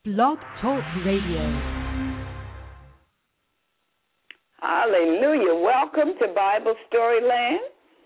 Blog Talk Radio. Hallelujah. Welcome to Bible Storyland.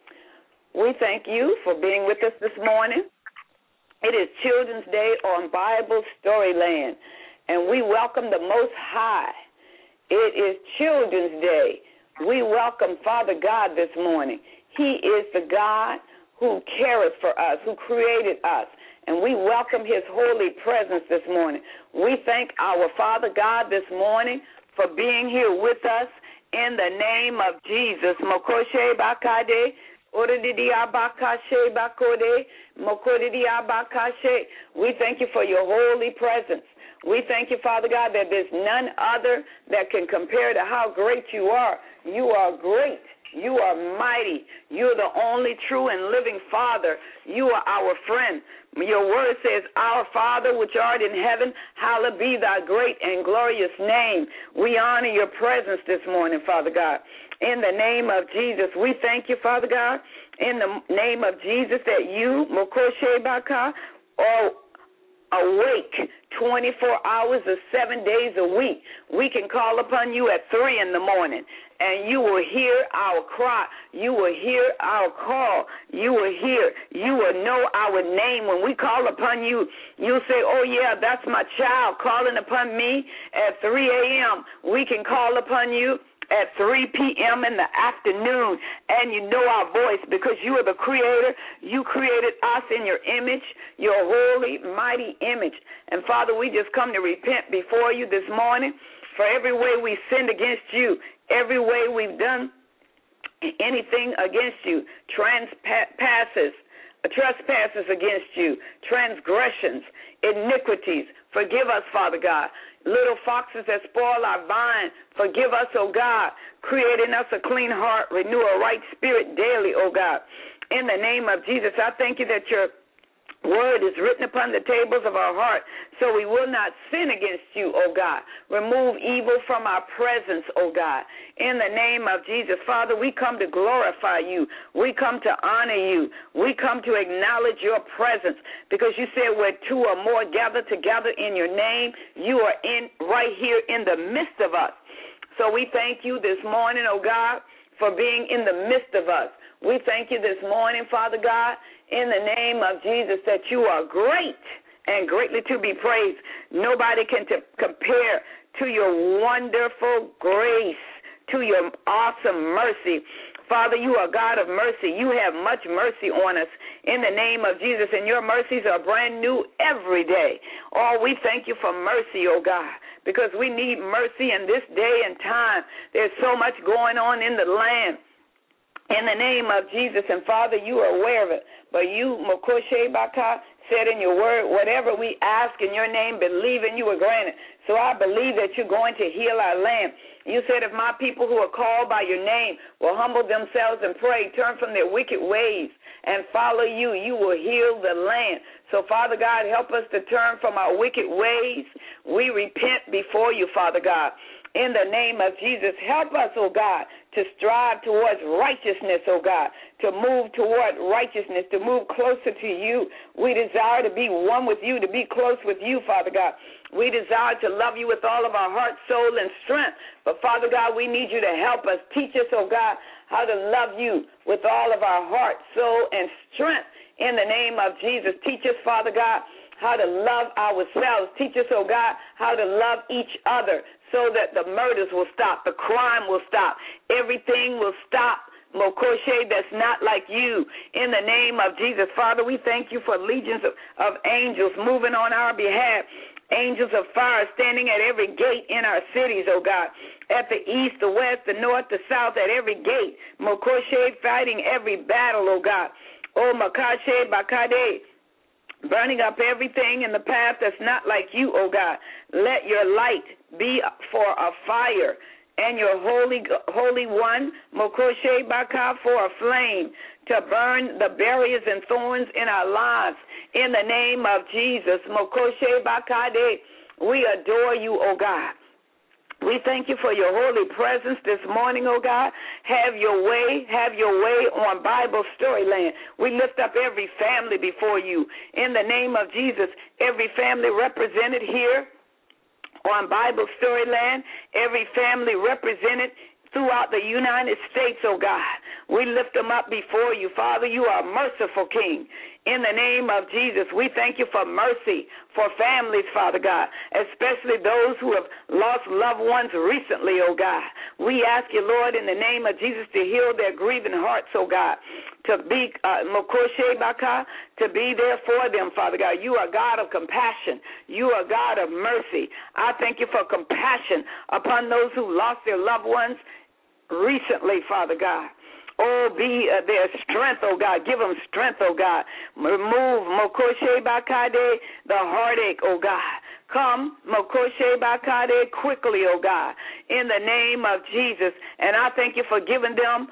We thank you for being with us this morning. It is Children's Day on Bible Storyland, and we welcome the Most High. It is Children's Day. We welcome Father God this morning. He is the God who cares for us, who created us, and we welcome his holy presence this morning. We thank our Father God this morning for being here with us in the name of Jesus. Mokoshe bakade, oredidia bakashe bakode, mokodidia bakashe. We thank you for your holy presence. We thank you, Father God, that there's none other that can compare to how great you are. You are great. You are mighty. You're the only true and living Father. You are our friend. Your word says, our Father which art in heaven, hallowed be thy great and glorious name. We honor your presence this morning, Father God. In the name of Jesus, we thank you, Father God, in the name of Jesus, that you, Mokoshe Baka, are awake 24 hours or 7 days a week. We can call upon you at 3 in the morning, and you will hear our cry. You will hear our call. You will hear. You will know our name. When we call upon you, you'll say, oh, yeah, that's my child calling upon me at 3 a.m. We can call upon you at 3 p.m. in the afternoon, and you know our voice because you are the creator. You created us in your image, your holy, mighty image. And, Father, we just come to repent before you this morning for every way we sinned against you, every way we've done anything against you, trespasses against you, transgressions, iniquities. Forgive us, Father God. Little foxes that spoil our vine, forgive us, O God. Create in us a clean heart, renew a right spirit daily, O God. In the name of Jesus, I thank you that your word is written upon the tables of our heart, so we will not sin against you, O God. Remove evil from our presence, O God. In the name of Jesus, Father, we come to glorify you. We come to honor you. We come to acknowledge your presence because you said where two or more gather together in your name, you are right here in the midst of us. So we thank you this morning, O God, for being in the midst of us. We thank you this morning, Father God, in the name of Jesus, that you are great and greatly to be praised. Nobody can compare to your wonderful grace, to your awesome mercy. Father, you are God of mercy. You have much mercy on us in the name of Jesus, and your mercies are brand new every day. Oh, we thank you for mercy, oh God, because we need mercy in this day and time. There's so much going on in the land. In the name of Jesus, and Father, you are aware of it. But you, Mokoshe Baka, said in your word, whatever we ask in your name, believe in you will grant it. So I believe that you're going to heal our land. You said if my people who are called by your name will humble themselves and pray, turn from their wicked ways, and follow you, you will heal the land. So, Father God, help us to turn from our wicked ways. We repent before you, Father God. In the name of Jesus, help us, oh God, to strive towards righteousness, oh God, to move toward righteousness, to move closer to you. We desire to be one with you, to be close with you, Father God. We desire to love you with all of our heart, soul, and strength. But, Father God, we need you to help us. Teach us, oh God, how to love you with all of our heart, soul, and strength. In the name of Jesus, teach us, Father God, how to love ourselves. Teach us, oh God, how to love each other so that the murders will stop, the crime will stop, everything will stop, Mokoshe, that's not like you. In the name of Jesus, Father, we thank you for legions of angels moving on our behalf, angels of fire standing at every gate in our cities, oh God, at the east, the west, the north, the south, at every gate, Mokoshe, fighting every battle, oh God. Oh, Makashe, Bakade, burning up everything in the path that's not like you, oh God. Let your light be for a fire, and your holy one, Mokoshe Baka, for a flame to burn the barriers and thorns in our lives. In the name of Jesus, Mokoshe Bakade, we adore you, oh God. We thank you for your holy presence this morning, oh God. Have your way on Bible Storyland. We lift up every family before you. In the name of Jesus, every family represented here on Bible Storyland, every family represented throughout the United States, oh God. We lift them up before you. Father, you are a merciful King. In the name of Jesus, we thank you for mercy for families, Father God, especially those who have lost loved ones recently, oh God. We ask you, Lord, in the name of Jesus, to heal their grieving hearts, oh God, to be to be there for them, Father God. You are God of compassion. You are God of mercy. I thank you for compassion upon those who lost their loved ones recently, Father God. Oh, be their strength, oh God. Give them strength, oh God. Remove the heartache, oh God. Come, quickly, oh God, in the name of Jesus. And I thank you for giving them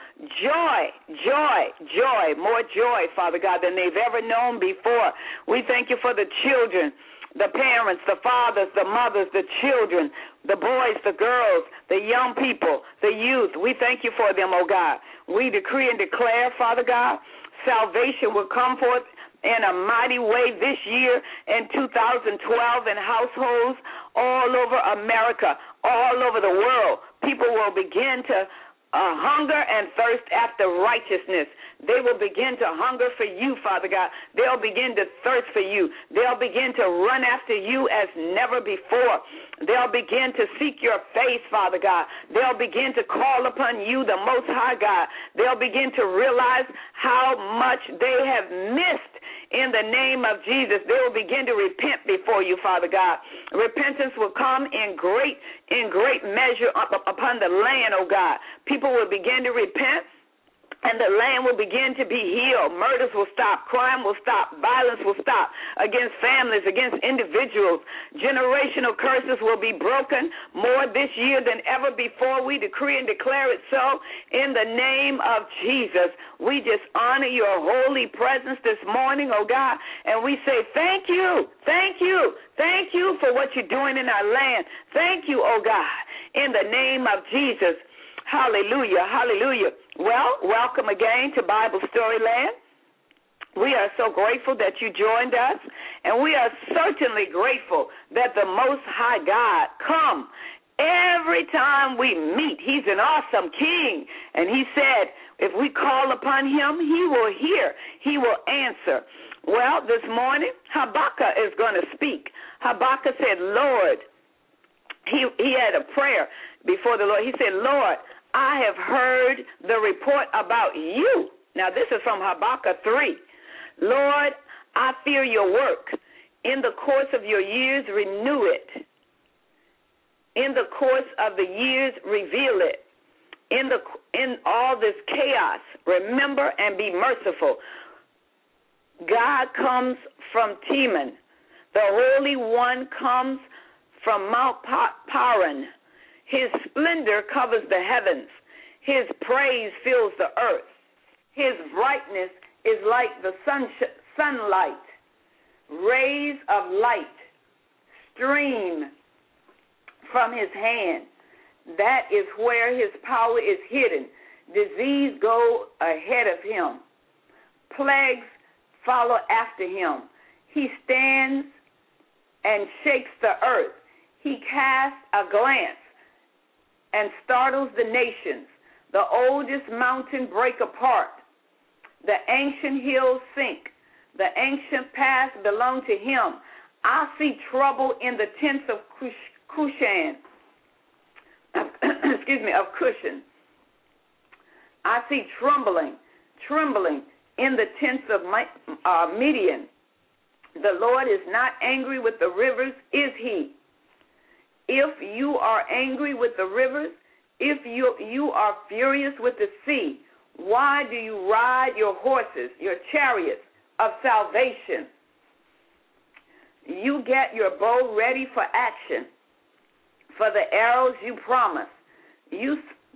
joy, more joy, Father God, than they've ever known before. We thank you for the children, the parents, the fathers, the mothers, the children, the boys, the girls, the young people, the youth. We thank you for them, oh God. We decree and declare, Father God, salvation will come forth in a mighty way this year in 2012 in households all over America, all over the world. People will begin to hunger and thirst after righteousness. They will begin to hunger for you, Father God. They'll begin to thirst for you. They'll begin to run after you as never before. They'll begin to seek your face, Father God. They'll begin to call upon you, the Most High God. They'll begin to realize how much they have missed. In the name of Jesus, they will begin to repent before you, Father God. Repentance will come in great measure upon the land, oh God. People will begin to repent, and the land will begin to be healed. Murders will stop. Crime will stop. Violence will stop against families, against individuals. Generational curses will be broken more this year than ever before. We decree and declare it so in the name of Jesus. We just honor your holy presence this morning, oh God, and we say thank you, thank you, thank you for what you're doing in our land. Thank you, oh God, in the name of Jesus. Hallelujah, hallelujah. Well, welcome again to Bible Storyland. We are so grateful that you joined us, and we are certainly grateful that the Most High God come every time we meet. He's an awesome King, and he said if we call upon him, he will hear, he will answer. Well, this morning, Habakkuk is going to speak. Habakkuk said, Lord, he had a prayer before the Lord. He said, Lord, I have heard the report about you. Now, this is from Habakkuk 3. Lord, I fear your work. In the course of your years, renew it. In the course of the years, reveal it. In all this chaos, remember and be merciful. God comes from Teman. The Holy One comes from Mount Paran. His splendor covers the heavens. His praise fills the earth. His brightness is like the sunlight. Rays of light stream from his hand. That is where his power is hidden. Disease go ahead of him. Plagues follow after him. He stands and shakes the earth. He casts a glance and startles the nations. The oldest mountain break apart. The ancient hills sink. The ancient paths belong to him. I see trouble in the tents of Cushan. Of Cushan. I see trembling in the tents of Midian. The Lord is not angry with the rivers, is he? If you are angry with the rivers, if you are furious with the sea, why do you ride your horses, your chariots of salvation? You get your bow ready for action, for the arrows you promise. You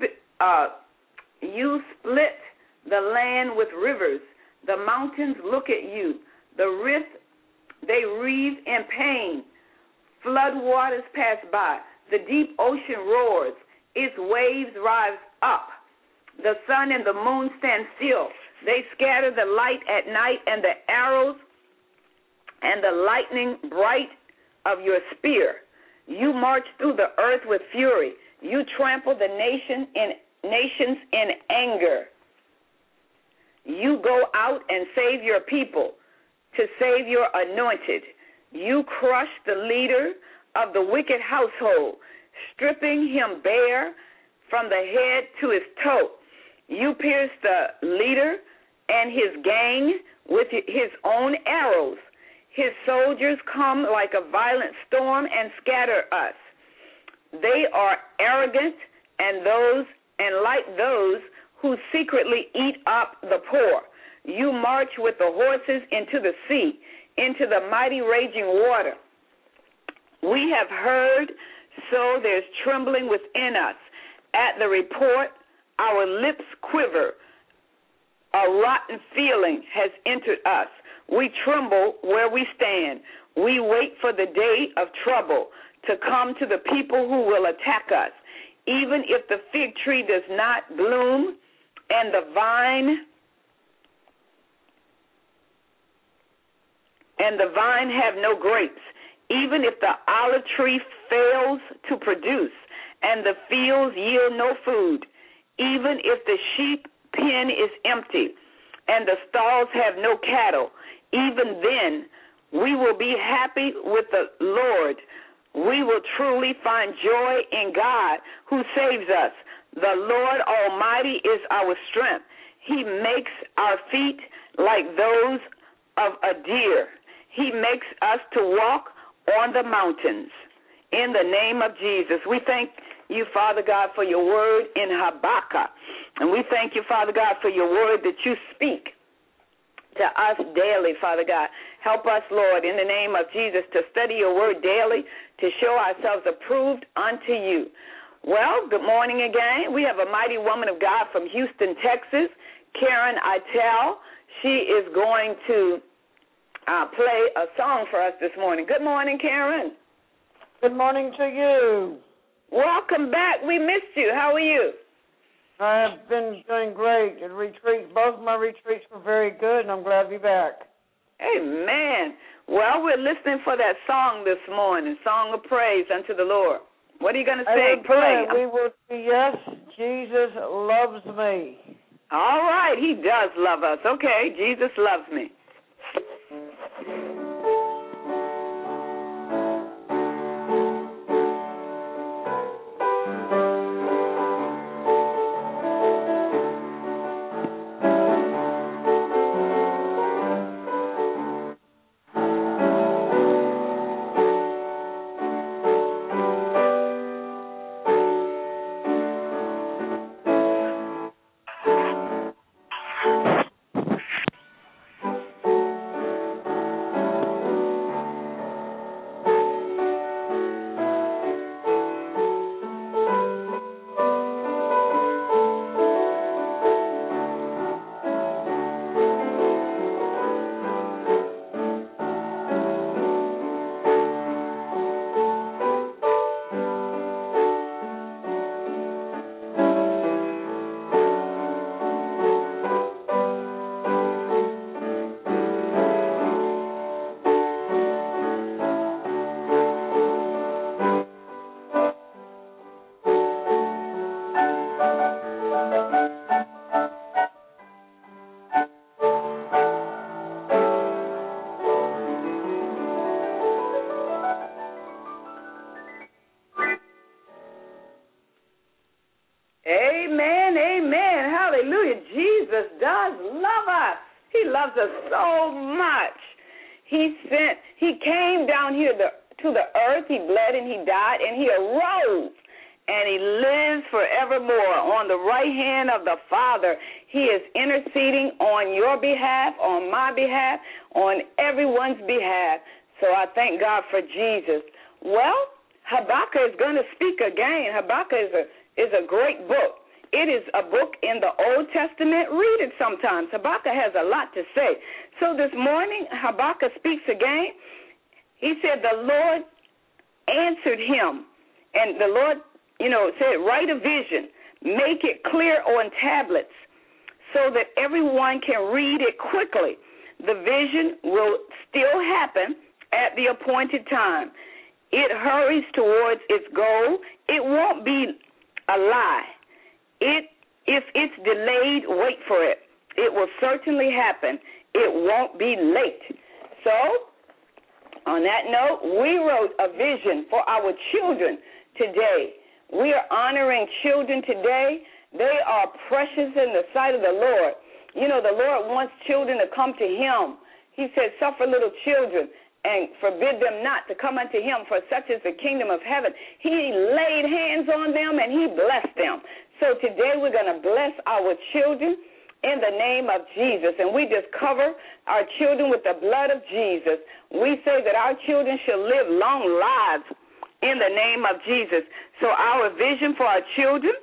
split the land with rivers. The mountains look at you. The rifts, they writhe in pain. Flood waters pass by. The deep ocean roars. Its waves rise up. The sun and the moon stand still. They scatter the light at night, and the arrows and the lightning bright of your spear. You march through the earth with fury. You trample the nations in anger. You go out and save your people, to save your anointed. You crush the leader of the wicked household, stripping him bare from the head to his toe. You pierce the leader and his gang with his own arrows. His soldiers come like a violent storm and scatter us. They are arrogant and like those who secretly eat up the poor. You march with the horses into the sea, into the mighty raging water. We have heard, so there's trembling within us. At the report, our lips quiver. A rotten feeling has entered us. We tremble where we stand. We wait for the day of trouble to come to the people who will attack us. Even if the fig tree does not bloom and the vine have no grapes, even if the olive tree fails to produce and the fields yield no food, even if the sheep pen is empty and the stalls have no cattle, even then we will be happy with the Lord. We will truly find joy in God who saves us. The Lord Almighty is our strength. He makes our feet like those of a deer. He makes us to walk on the mountains. In the name of Jesus, we thank you, Father God, for your word in Habakkuk. And we thank you, Father God, for your word that you speak to us daily, Father God. Help us, Lord, in the name of Jesus, to study your word daily, to show ourselves approved unto you. Well, good morning again. We have a mighty woman of God from Houston, Texas, Karen Itel. She is going to play a song for us this morning. Good morning, Karen. Good morning to you. Welcome back. We missed you. How are you? I have been doing great at retreat. Both my retreats were very good, and I'm glad to be back. Amen. Well, we're listening for that song this morning, Song of Praise unto the Lord. What are you going to sing? Pray. We will say, yes, Jesus loves me. All right. He does love us. Okay. Jesus loves me. Amen, amen, hallelujah. Jesus does love us. He loves us so much. He came down here to the earth. He bled and he died and he arose and he lives forevermore on the right hand of the Father. He is interceding on your behalf, on my behalf, on everyone's behalf. So I thank God for Jesus. Well, Habakkuk is going to speak again. Habakkuk is a great book. It is a book in the Old Testament. Read it sometimes. Habakkuk has a lot to say. So this morning, Habakkuk speaks again. He said the Lord answered him, and the Lord, said, write a vision, make it clear on tablets so that everyone can read it quickly. The vision will still happen at the appointed time. it hurries towards its goal, it won't be a lie. If it's delayed, wait for it. It will certainly happen. It won't be late. So, on that note, we wrote a vision for our children today. We are honoring children today. They are precious in the sight of the Lord. You know, the Lord wants children to come to him. He said, suffer little children and forbid them not to come unto him, for such is the kingdom of heaven. He laid hands on them and he blessed them. So today we're going to bless our children in the name of Jesus. And we just cover our children with the blood of Jesus. We say that our children shall live long lives in the name of Jesus. So our vision for our children,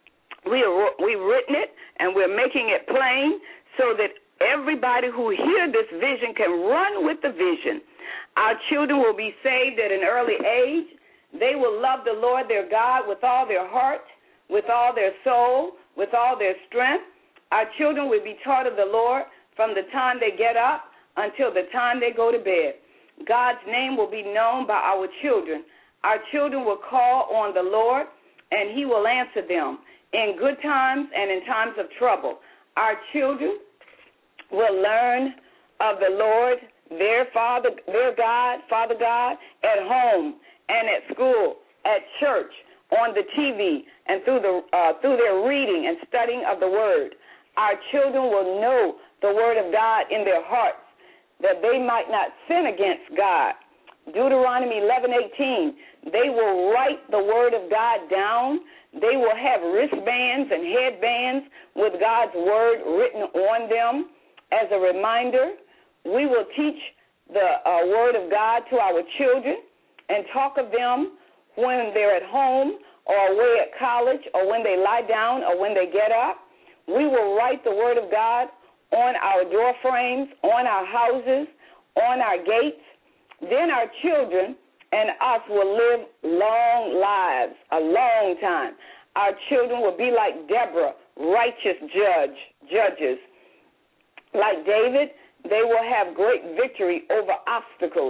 we've written it and we're making it plain so that everybody who hears this vision can run with the vision. Our children will be saved at an early age. They will love the Lord their God with all their heart, with all their soul, with all their strength. Our children will be taught of the Lord from the time they get up until the time they go to bed. God's name will be known by our children. Our children will call on the Lord, and he will answer them in good times and in times of trouble. Our children will learn of the Lord, their Father God, at home and at school, at church, on the TV, and through their reading and studying of the Word. Our children will know the Word of God in their hearts, that they might not sin against God. Deuteronomy 11:18, they will write the Word of God down. They will have wristbands and headbands with God's Word written on them as a reminder. We will teach the Word of God to our children and talk of them when they're at home or away at college or when they lie down or when they get up. We will write the Word of God on our door frames, on our houses, on our gates. Then our children and us will live long lives, a long time. Our children will be like Deborah, righteous judges. Like David, they will have great victory over obstacles.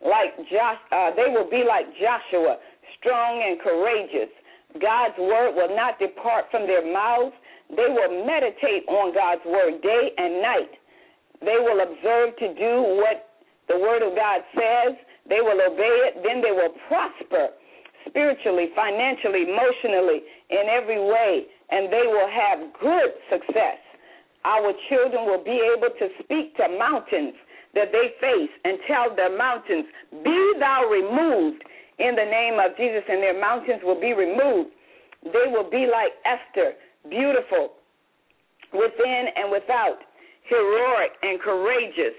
They will be like Joshua, strong and courageous. God's word will not depart from their mouths. They will meditate on God's word day and night. They will observe to do what the word of God says. They will obey it. Then they will prosper spiritually, financially, emotionally, in every way, and they will have good success. Our children will be able to speak to mountains that they face and tell the mountains, be thou removed in the name of Jesus, and their mountains will be removed. They will be like Esther, beautiful within and without, heroic and courageous,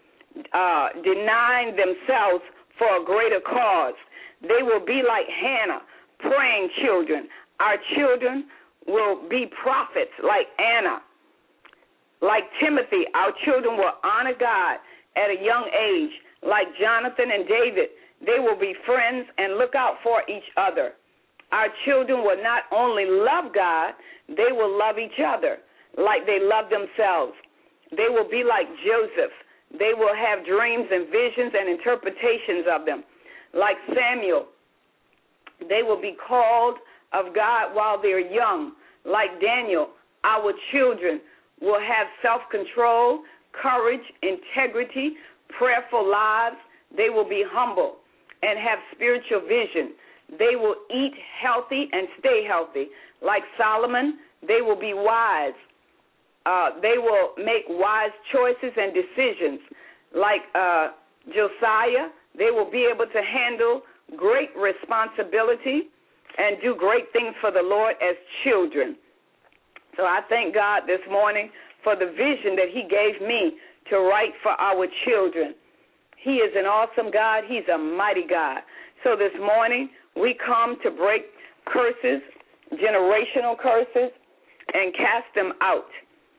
denying themselves for a greater cause. They will be like Hannah, praying children. Our children will be prophets like Anna. Like Timothy, our children will honor God at a young age. Like Jonathan and David, they will be friends and look out for each other. Our children will not only love God, they will love each other like they love themselves. They will be like Joseph. They will have dreams and visions and interpretations of them. Like Samuel, they will be called of God while they're young. Like Daniel, our children will have self-control, courage, integrity, prayerful lives. They will be humble and have spiritual vision. They will eat healthy and stay healthy. Like Solomon, they will be wise. They will make wise choices and decisions. Like Josiah, they will be able to handle great responsibility and do great things for the Lord as children. So I thank God this morning for the vision that he gave me to write for our children. He is an awesome God. He's a mighty God. So this morning we come to break curses, generational curses, and cast them out.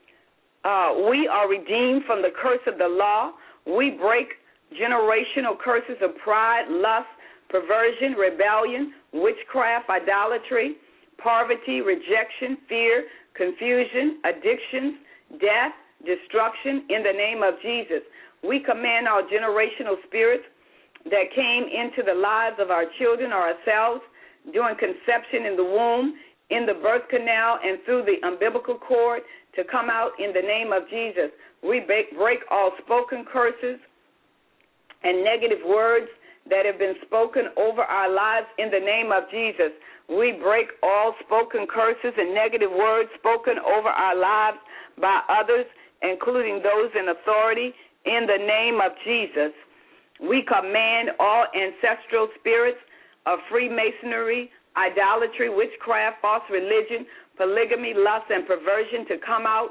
We are redeemed from the curse of the law. We break generational curses of pride, lust, perversion, rebellion, witchcraft, idolatry, poverty, rejection, fear, confusion, addictions, death, destruction in the name of Jesus. We command our generational spirits that came into the lives of our children or ourselves during conception in the womb, in the birth canal, and through the umbilical cord to come out in the name of Jesus. We break all spoken curses and negative words that have been spoken over our lives in the name of Jesus. We break all spoken curses and negative words spoken over our lives by others, including those in authority, in the name of Jesus. We command all ancestral spirits of Freemasonry, idolatry, witchcraft, false religion, polygamy, lust, and perversion to come out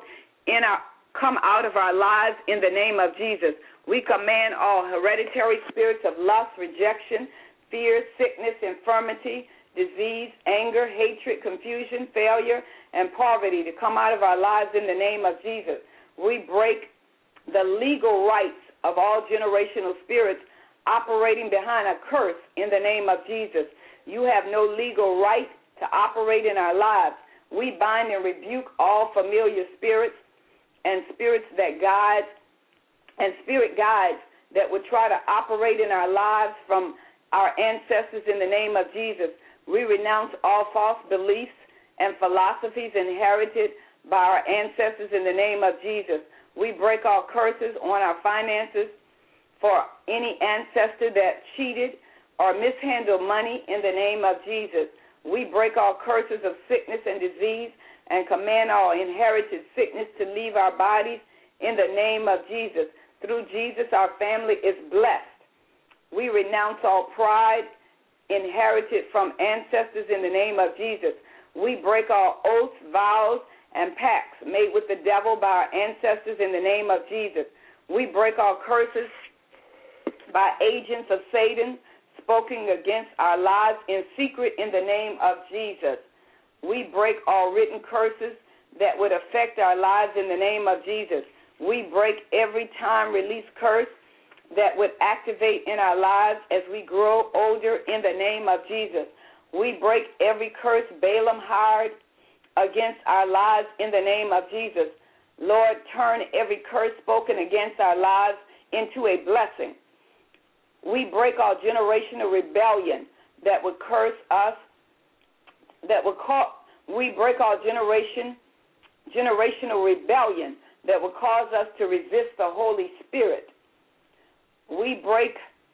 of our lives in the name of Jesus. We command all hereditary spirits of lust, rejection, fear, sickness, infirmity, disease, anger, hatred, confusion, failure, and poverty to come out of our lives in the name of Jesus. We break the legal rights of all generational spirits operating behind a curse in the name of Jesus. You have no legal right to operate in our lives. We bind and rebuke all familiar spirits and spirits that guide and spirit guides that would try to operate in our lives from our ancestors in the name of Jesus. We renounce all false beliefs and philosophies inherited by our ancestors in the name of Jesus. We break all curses on our finances for any ancestor that cheated or mishandled money in the name of Jesus. We break all curses of sickness and disease and command all inherited sickness to leave our bodies in the name of Jesus. Through Jesus, our family is blessed. We renounce all pride inherited from ancestors in the name of Jesus. We break all oaths, vows, and pacts made with the devil by our ancestors in the name of Jesus. We break all curses by agents of Satan spoken against our lives in secret in the name of Jesus. We break all written curses that would affect our lives in the name of Jesus. We break every time release curse that would activate in our lives as we grow older in the name of Jesus. We break every curse Balaam hired against our lives in the name of Jesus. Lord, turn every curse spoken against our lives into a blessing. We break all generational rebellion that would curse us, we break all generational rebellion that would cause us to resist the Holy Spirit. We break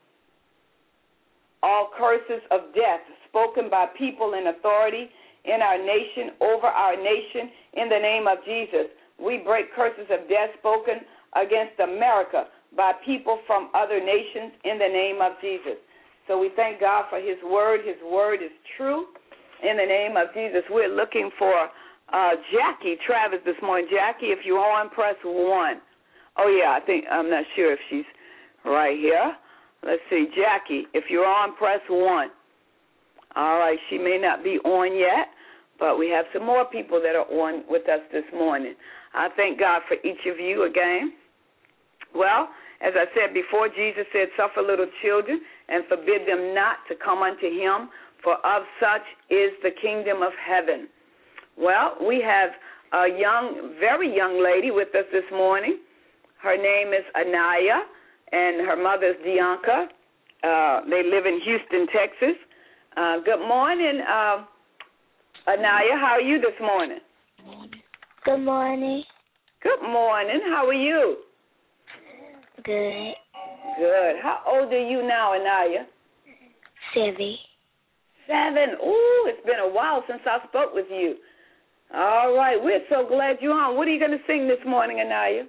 all curses of death spoken by people in authority in our nation, over our nation, in the name of Jesus. We break curses of death spoken against America by people from other nations in the name of Jesus. So we thank God for his word. His word is true in the name of Jesus. We're looking for Jackie Travis this morning. Jackie, if you're on, press 1. Oh, yeah, I'm not sure if she's right here. Let's see. Jackie, if you're on, press 1. All right, she may not be on yet, but we have some more people that are on with us this morning. I thank God for each of you again. Well, as I said before, Jesus said, suffer little children and forbid them not to come unto him, for of such is the kingdom of heaven. Well, we have a very young lady with us this morning. Her name is Anaya, and her mother is Dianca. They live in Houston, Texas. Good morning, Anaya. How are you this morning? Good morning. Good morning. How are you? Good. Good. How old are you now, Anaya? 7. 7. Ooh, it's been a while since I spoke with you. All right. We're so glad you're on. What are you going to sing this morning, Anaya?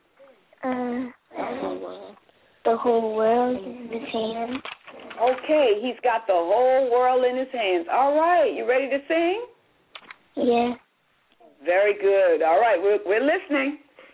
The whole world in his hands. Okay. He's got the whole world in his hands. All right. You ready to sing? Yeah. Very good. All right. We're listening.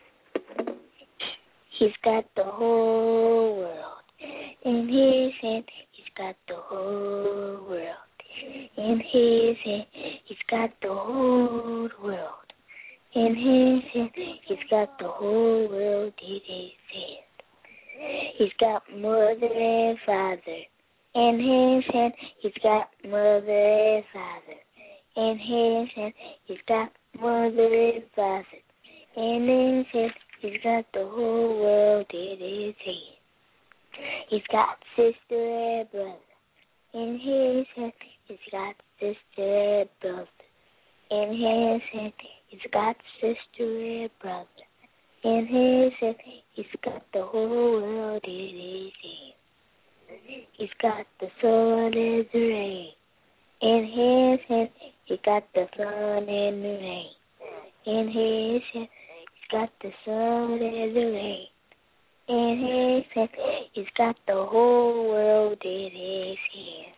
He's got the whole world in his hand. He's got the whole world in his hand. He's got the whole world in his hand. He's got the whole world in his hand. He's got mother and father in his hand. He's got mother and father in his hand. He's got mother and father in his hand. He's got the whole world in his hand. He's got sister and brother. In his hand, he's got sister and brother. In his hand, he's got sister and brother. In his hand, he's got the whole world in his hand. He's got the sun and the rain. In his hand, he got the sun and the rain. In his hand, he's got the sun and the rain. In his hand, he's got the whole world in his hand.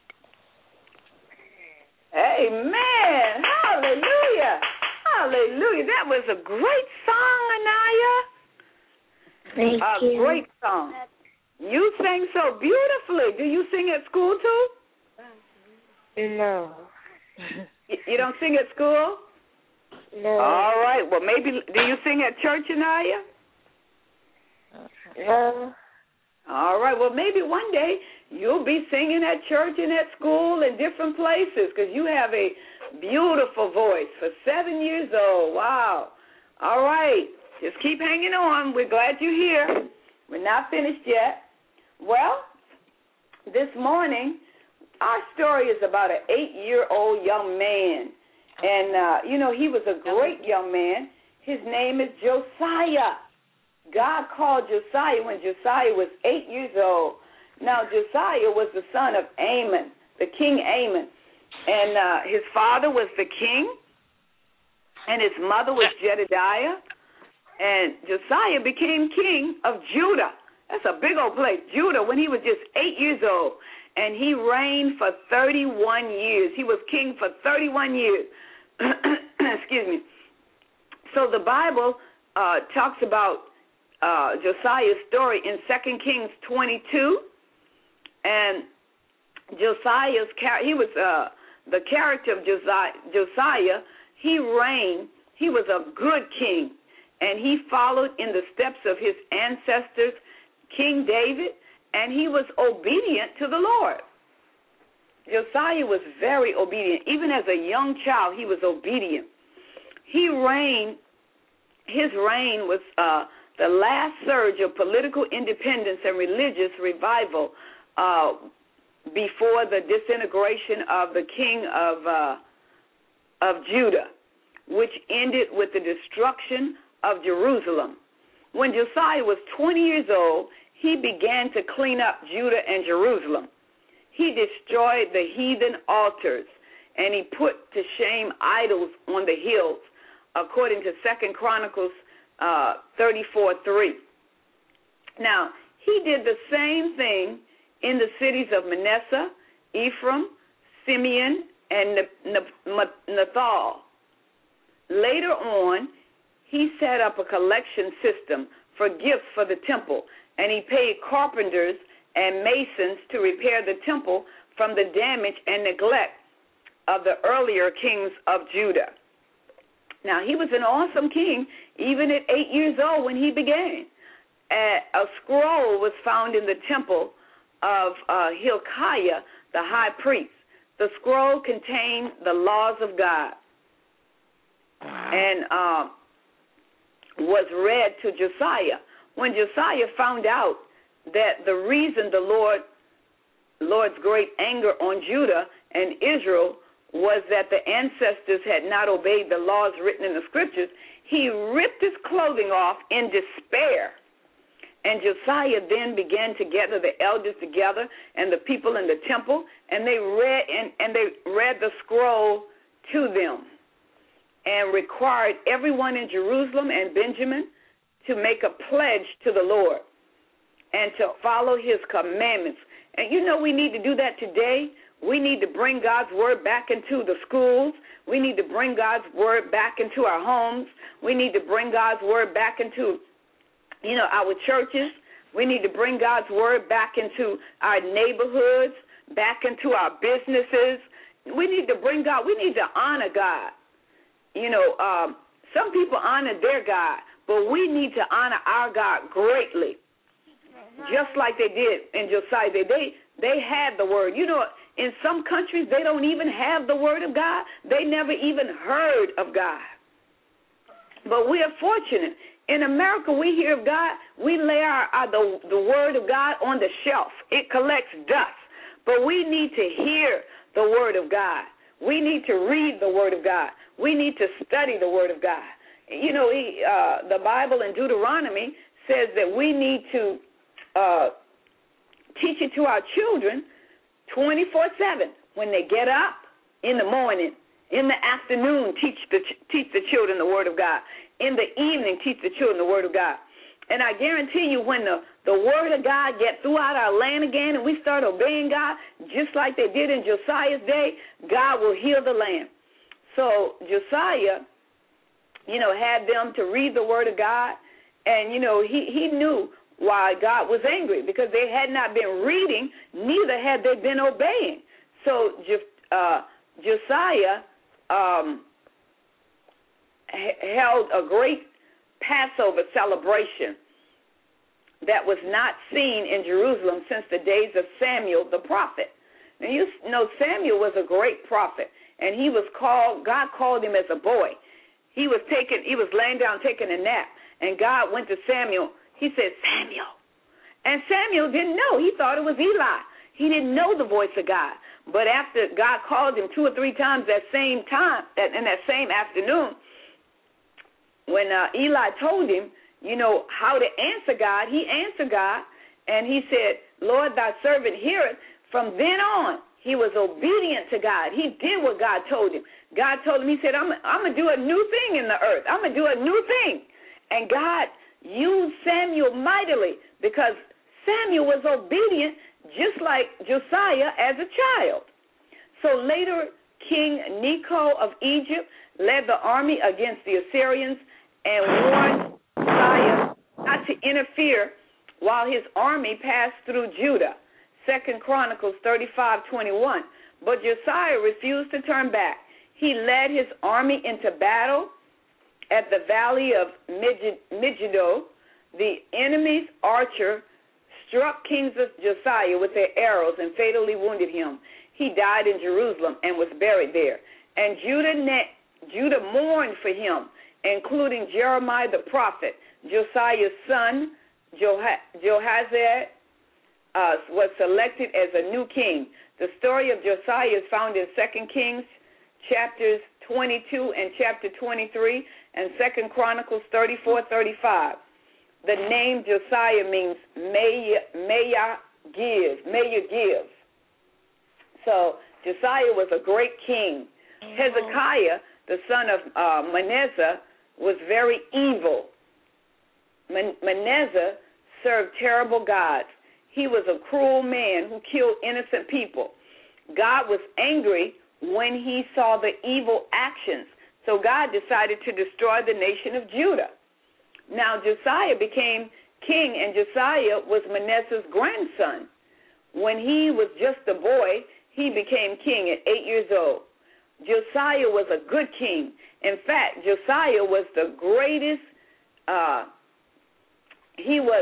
Amen. Hallelujah. Hallelujah. That was a great song, Anaya. Thank you. A great song. You sang so beautifully. Do you sing at school too? No. You don't sing at school? No. All right. Well, maybe, do you sing at church, Anaya? No. All right. Well, maybe one day you'll be singing at church and at school and different places because you have a beautiful voice for 7 years old. Wow. All right. Just keep hanging on. We're glad you're here. We're not finished yet. Well, this morning, our story is about an 8-year-old young man. And, he was a great young man. His name is Josiah. God called Josiah when Josiah was 8 years old. Now, Josiah was the son of Amon, the king Amon. And his father was the king, and his mother was Jedediah. And Josiah became king of Judah. That's a big old place, Judah, when he was just 8 years old. And he reigned for 31 years. He was king for 31 years. Excuse me. So the Bible talks about Josiah's story in 2 Kings 22. And Josiah's he was the character of Josiah. He reigned. He was a good king. And he followed in the steps of his ancestors, King David, and he was obedient to the Lord. Josiah was very obedient. Even as a young child, he was obedient. His reign was the last surge of political independence and religious revival before the disintegration of the king of Judah, which ended with the destruction of Jerusalem. When Josiah was 20 years old, he began to clean up Judah and Jerusalem. He destroyed the heathen altars, and he put to shame idols on the hills, according to 2 Chronicles 34:3. Now, he did the same thing in the cities of Manasseh, Ephraim, Simeon, and Nathal. Later on, he set up a collection system for gifts for the temple, and he paid carpenters and masons to repair the temple from the damage and neglect of the earlier kings of Judah. Now, he was an awesome king, even at 8 years old when he began. A scroll was found in the temple of Hilkiah, the high priest. The scroll contained the laws of God and was read to Josiah. When Josiah found out that the reason the Lord's great anger on Judah and Israel was that the ancestors had not obeyed the laws written in the scriptures, he ripped his clothing off in despair. And Josiah then began to gather the elders together and the people in the temple, and they read the scroll to them and required everyone in Jerusalem and Benjamin to make a pledge to the Lord and to follow his commandments. And we need to do that today. We need to bring God's word back into the schools. We need to bring God's word back into our homes. We need to bring God's word back into, our churches. We need to bring God's word back into our neighborhoods, back into our businesses. We need to bring God. We need to honor God. Some people honor their God, but we need to honor our God greatly, just like they did in Josiah. They had the word. In some countries, they don't even have the word of God. They never even heard of God. But we are fortunate in America, we hear of God, we lay the word of God on the shelf. It collects dust. But we need to hear the word of God. We need to read the word of God. We need to study the word of God. You know, the Bible in Deuteronomy says that we need to teach it to our children 24/7. When they get up in the morning, in the afternoon, teach the children the word of God. In the evening, teach the children the word of God. And I guarantee you, when the word of God gets throughout our land again and we start obeying God, just like they did in Josiah's day, God will heal the land. So Josiah, you know, had them to read the word of God. And, you know, he knew why God was angry, because they had not been reading, neither had they been obeying. So Josiah held a great Passover celebration that was not seen in Jerusalem since the days of Samuel the prophet. Now, you know, Samuel was a great prophet, and he was called, God called him as a boy. He was laying down taking a nap, and God went to Samuel. He said, Samuel. And Samuel didn't know. He thought it was Eli. He didn't know the voice of God. But after God called him 2 or 3 times in that same afternoon, when Eli told him, you know, how to answer God, he answered God, and he said, Lord, thy servant heareth. From then on, he was obedient to God. He did what God told him. God told him, he said, I'm going to do a new thing in the earth. I'm going to do a new thing. And God used Samuel mightily because Samuel was obedient just like Josiah as a child. So later, King Necho of Egypt led the army against the Assyrians and warned Josiah not to interfere while his army passed through Judah. 2 Chronicles 35:21. But Josiah refused to turn back. He led his army into battle at the valley of Megiddo. The enemy's archer struck King Josiah with their arrows and fatally wounded him. He died in Jerusalem and was buried there. And Judah mourned for him, including Jeremiah the prophet. Josiah's son, Jehoshaphat, was selected as a new king. The story of Josiah is found in 2 Kings chapters 22 and chapter 23 and 2 Chronicles 34-35. The name Josiah means may you give. So Josiah was a great king. Hezekiah, the son of Manasseh, was very evil. Manasseh served terrible gods. He was a cruel man who killed innocent people. God was angry when he saw the evil actions. So God decided to destroy the nation of Judah. Now Josiah became king, and Josiah was Manasseh's grandson. When he was just a boy, he became king at 8 years old. Josiah was a good king. In fact, Josiah was the greatest, he was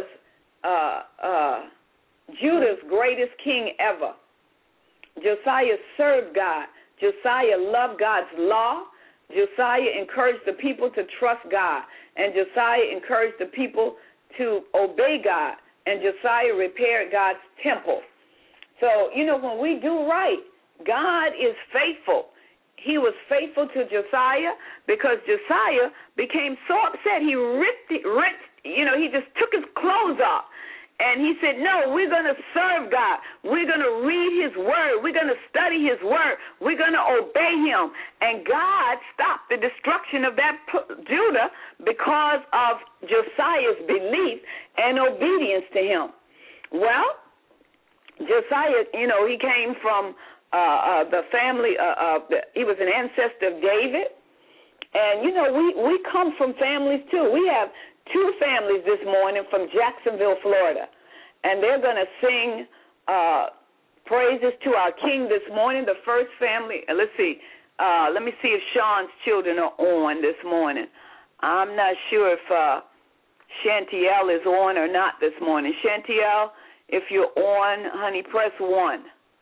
Judah's greatest king ever. Josiah served God. Josiah loved God's law. Josiah encouraged the people to trust God. And Josiah encouraged the people to obey God. And Josiah repaired God's temple. So, you know, when we do right, God is faithful. He was faithful to Josiah because Josiah became so upset. He he just took his clothes off. And he said, no, we're going to serve God. We're going to read his word. We're going to study his word. We're going to obey him. And God stopped the destruction of that Judah because of Josiah's belief and obedience to him. Well, Josiah, you know, he came from the family he was an ancestor of David. And, you know, we come from families, too. We have 2 families this morning from Jacksonville, Florida. And they're going to sing praises to our King this morning. The first family, let's see. Let me see if Sean's children are on this morning. I'm not sure if Chantiel is on or not this morning. Chantiel, if you're on, honey, press 1.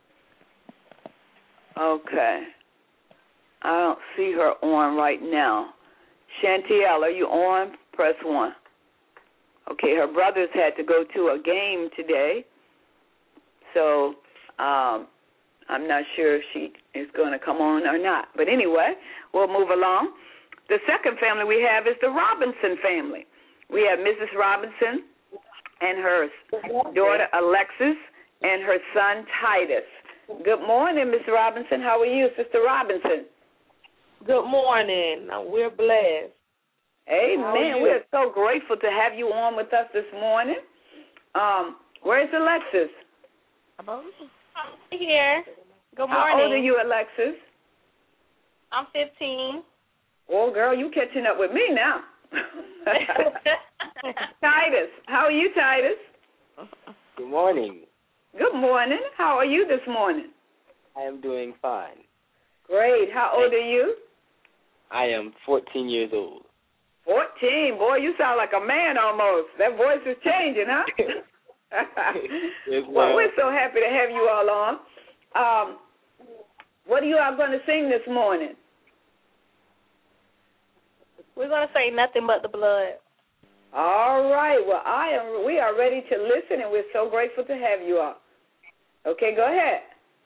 Okay. I don't see her on right now. Chantiel, are you on? Press 1. Okay, her brothers had to go to a game today, so I'm not sure if she is going to come on or not. But anyway, we'll move along. The second family we have is the Robinson family. We have Mrs. Robinson and her daughter Alexis and her son Titus. Good morning, Miss Robinson. How are you, Sister Robinson? Good morning. We're blessed. Amen. We're so grateful to have you on with us this morning. Where's Alexis? I'm here. Good morning. How old are you, Alexis? I'm 15. Oh, girl, you catching up with me now. Titus. How are you, Titus? Good morning. Good morning. How are you this morning? I am doing fine. Great. How old are you? I am 14 years old. 14. Boy, you sound like a man almost. That voice is changing, huh? Well, we're so happy to have you all on. What are you all going to sing this morning? We're going to say Nothing But the Blood. All right. Well, we are ready to listen, and we're so grateful to have you all. Okay, go ahead.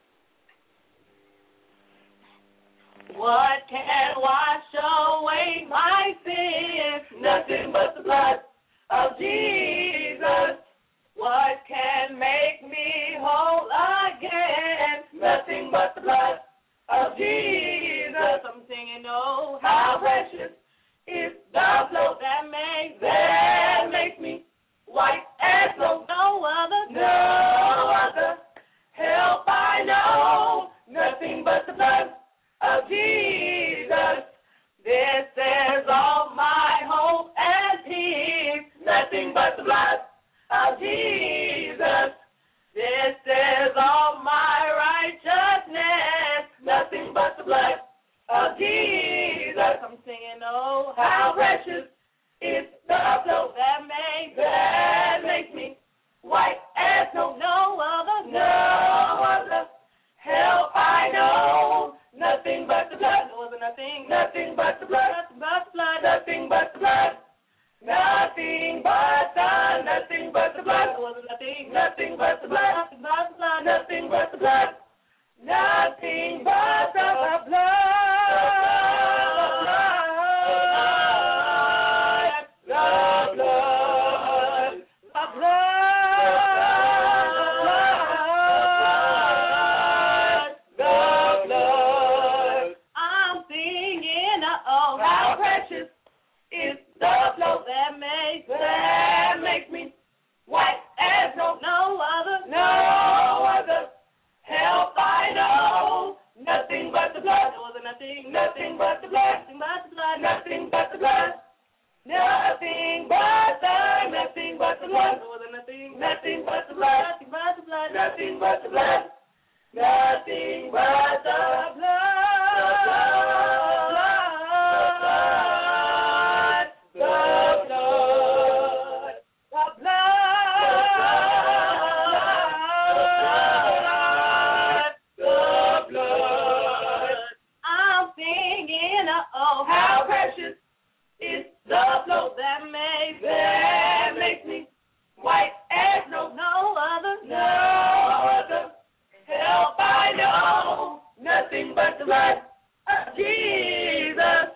What can wash away my sins? Nothing but the blood of Jesus. What can make me whole again? Nothing but the blood of Jesus. I'm singing, oh, how precious is the blood that makes me white as snow. No other help I know. Nothing but the blood of Jesus. This is all my hope and peace. Nothing but the blood of Jesus. This is all my righteousness. Nothing but the blood of Jesus. I'm singing, oh, how precious is the blood that makes me white as snow. No other help I know. Nothing but the blood. Nothing but the blood. Nothing but the blood. Nothing but the blood. Nothing but the blood. Nothing but the blood. Nothing but the blood. That makes me white as snow. No other help I know. Nothing but the blood. Nothing but the blood. Nothing but the blood. Nothing but the blood. Nothing but the blood. Nothing but the blood. Nothing but the blood. That makes me white as snow. No other help I know. Nothing but the blood of Jesus.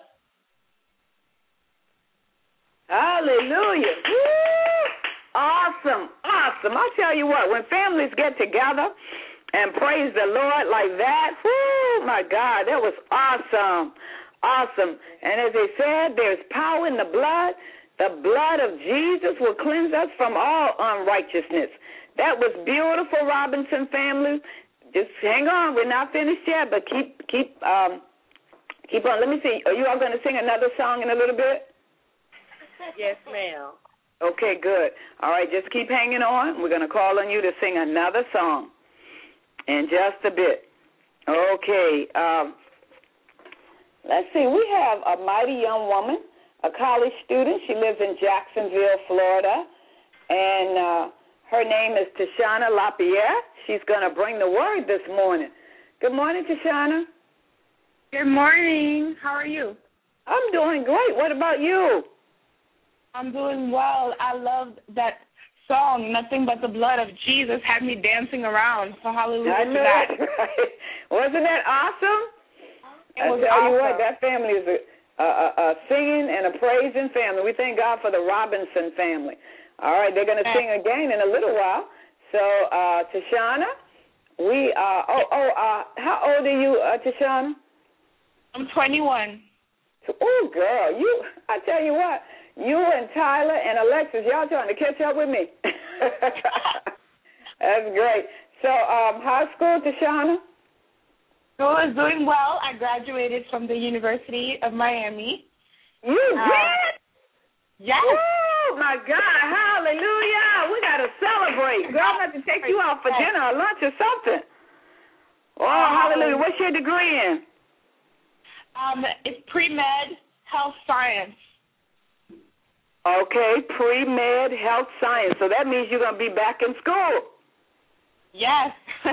Hallelujah. Woo! Awesome. I'll tell you what, when families get together and praise the Lord like that, whoo, my God, that was awesome. And as they said, there's power in the blood. The blood of Jesus will cleanse us from all unrighteousness. That was beautiful, Robinson family. Just hang on. We're not finished yet, but keep on. Let me see. Are you all going to sing another song in a little bit? Yes, ma'am. Okay, good. All right, just keep hanging on. We're going to call on you to sing another song in just a bit. Okay. Let's see. We have a mighty young woman, a college student. She lives in Jacksonville, Florida, and her name is Tashana LaPierre. She's going to bring the word this morning. Good morning, Tashana. Good morning. How are you? I'm doing great. What about you? I'm doing well. I love that song, Nothing But the Blood of Jesus, had me dancing around. So hallelujah I to know that. it, right? Wasn't that awesome? It was I tell you awesome. what, that family is a singing and a praising family. We thank God for the Robinson family. All right, they're going to sing again in a little while. So, Tashana, how old are you, Tashana? I'm 21. Oh, girl, I tell you what, you and Tyler and Alexis, y'all trying to catch up with me. That's great. So, high school, Tashana? School is doing well. I graduated from the University of Miami. You did? Yes. Oh, my God. Hallelujah. We got to celebrate. Girl, I'm going to take you out for dinner or lunch or something. Oh, hallelujah. What's your degree in? It's pre-med health science. Okay, pre-med health science. So that means you're going to be back in school. Yes.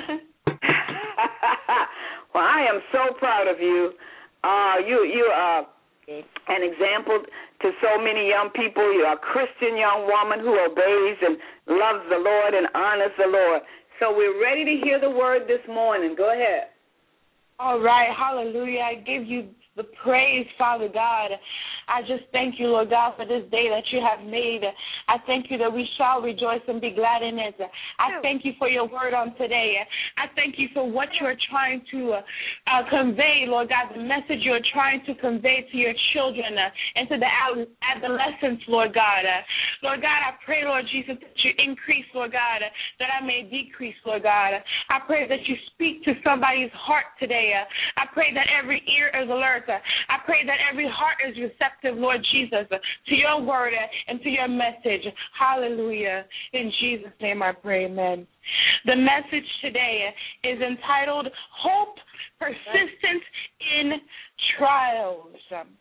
Well, I am so proud of you. You are an example to so many young people. You're a Christian young woman who obeys and loves the Lord and honors the Lord. So we're ready to hear the word this morning. Go ahead. All right, hallelujah. I give you the praise, Father God. I just thank you, Lord God, for this day that you have made. I thank you that we shall rejoice and be glad in it. I thank you for your word on today. I thank you for what you are trying to convey, Lord God, the message you are trying to convey to your children and to the adolescents, Lord God. Lord God, I pray, Lord Jesus, that you increase, Lord God, that I may decrease, Lord God. I pray that you speak to somebody's heart today. I pray that every ear is alert. I pray that every heart is receptive, Lord Jesus, to your word and to your message. Hallelujah. In Jesus' name I pray, amen. The message today is entitled Hope Persistent in Trials.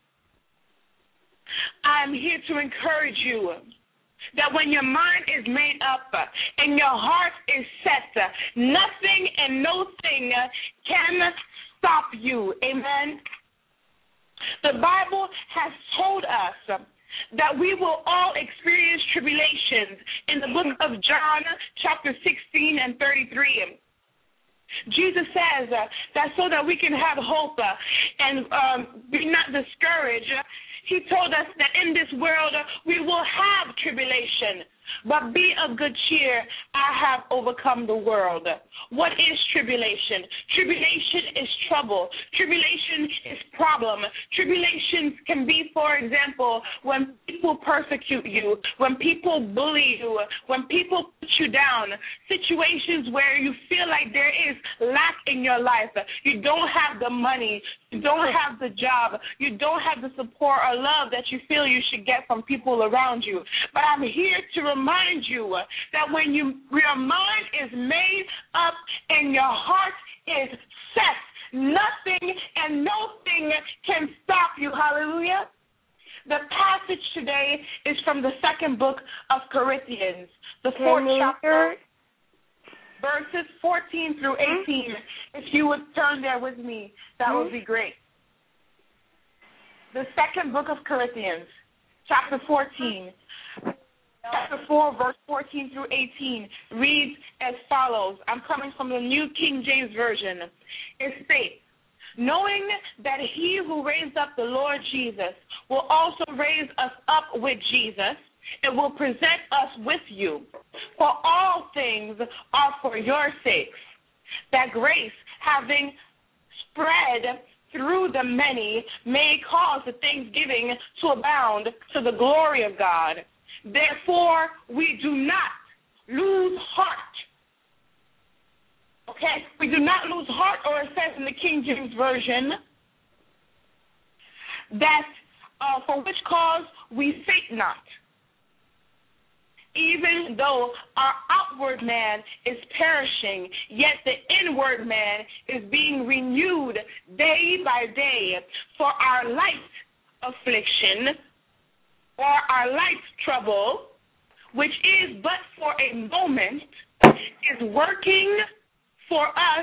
I'm here to encourage you that when your mind is made up and your heart is set, nothing and no thing can stop you. Amen. The Bible has told us that we will all experience tribulations in the book of John, chapter 16 and 33. Jesus says that so that we can have hope and be not discouraged. He told us that in this world we will have tribulation, but be of good cheer. I have overcome the world. What is tribulation? Tribulation is trouble. Tribulation is problem. Tribulations can be, for example, when people persecute you, when people bully you, when people put you down, situations where you feel like there is lack in your life. You don't have the money. You don't have the job. You don't have the support or love that you feel you should get from people around you. But I'm here to remind you that when your mind is made up and your heart is set, nothing and nothing can stop you. Hallelujah. The passage today is from the second book of Corinthians, the 4th chapter, verses 14 through 18. If you would turn there with me, that would be great. The second book of Corinthians, chapter 14. Chapter 4, verse 14 through 18 reads as follows. I'm coming from the New King James Version. It states, knowing that he who raised up the Lord Jesus will also raise us up with Jesus and will present us with you. For all things are for your sakes, that grace, having spread through the many, may cause the thanksgiving to abound to the glory of God. Therefore, we do not lose heart. Okay? We do not lose heart, or it says in the King James Version, that for which cause we faint not. Even though our outward man is perishing, yet the inward man is being renewed day by day. For our light affliction, or our light trouble, which is but for a moment, is working for us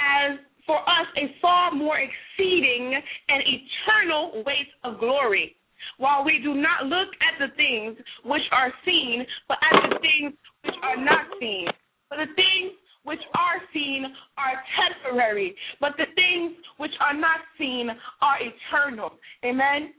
a far more exceeding and eternal weight of glory. while we do not look at the things which are seen, but at the things which are not seen. For the things which are seen are temporary, but the things which are not seen are eternal. Amen?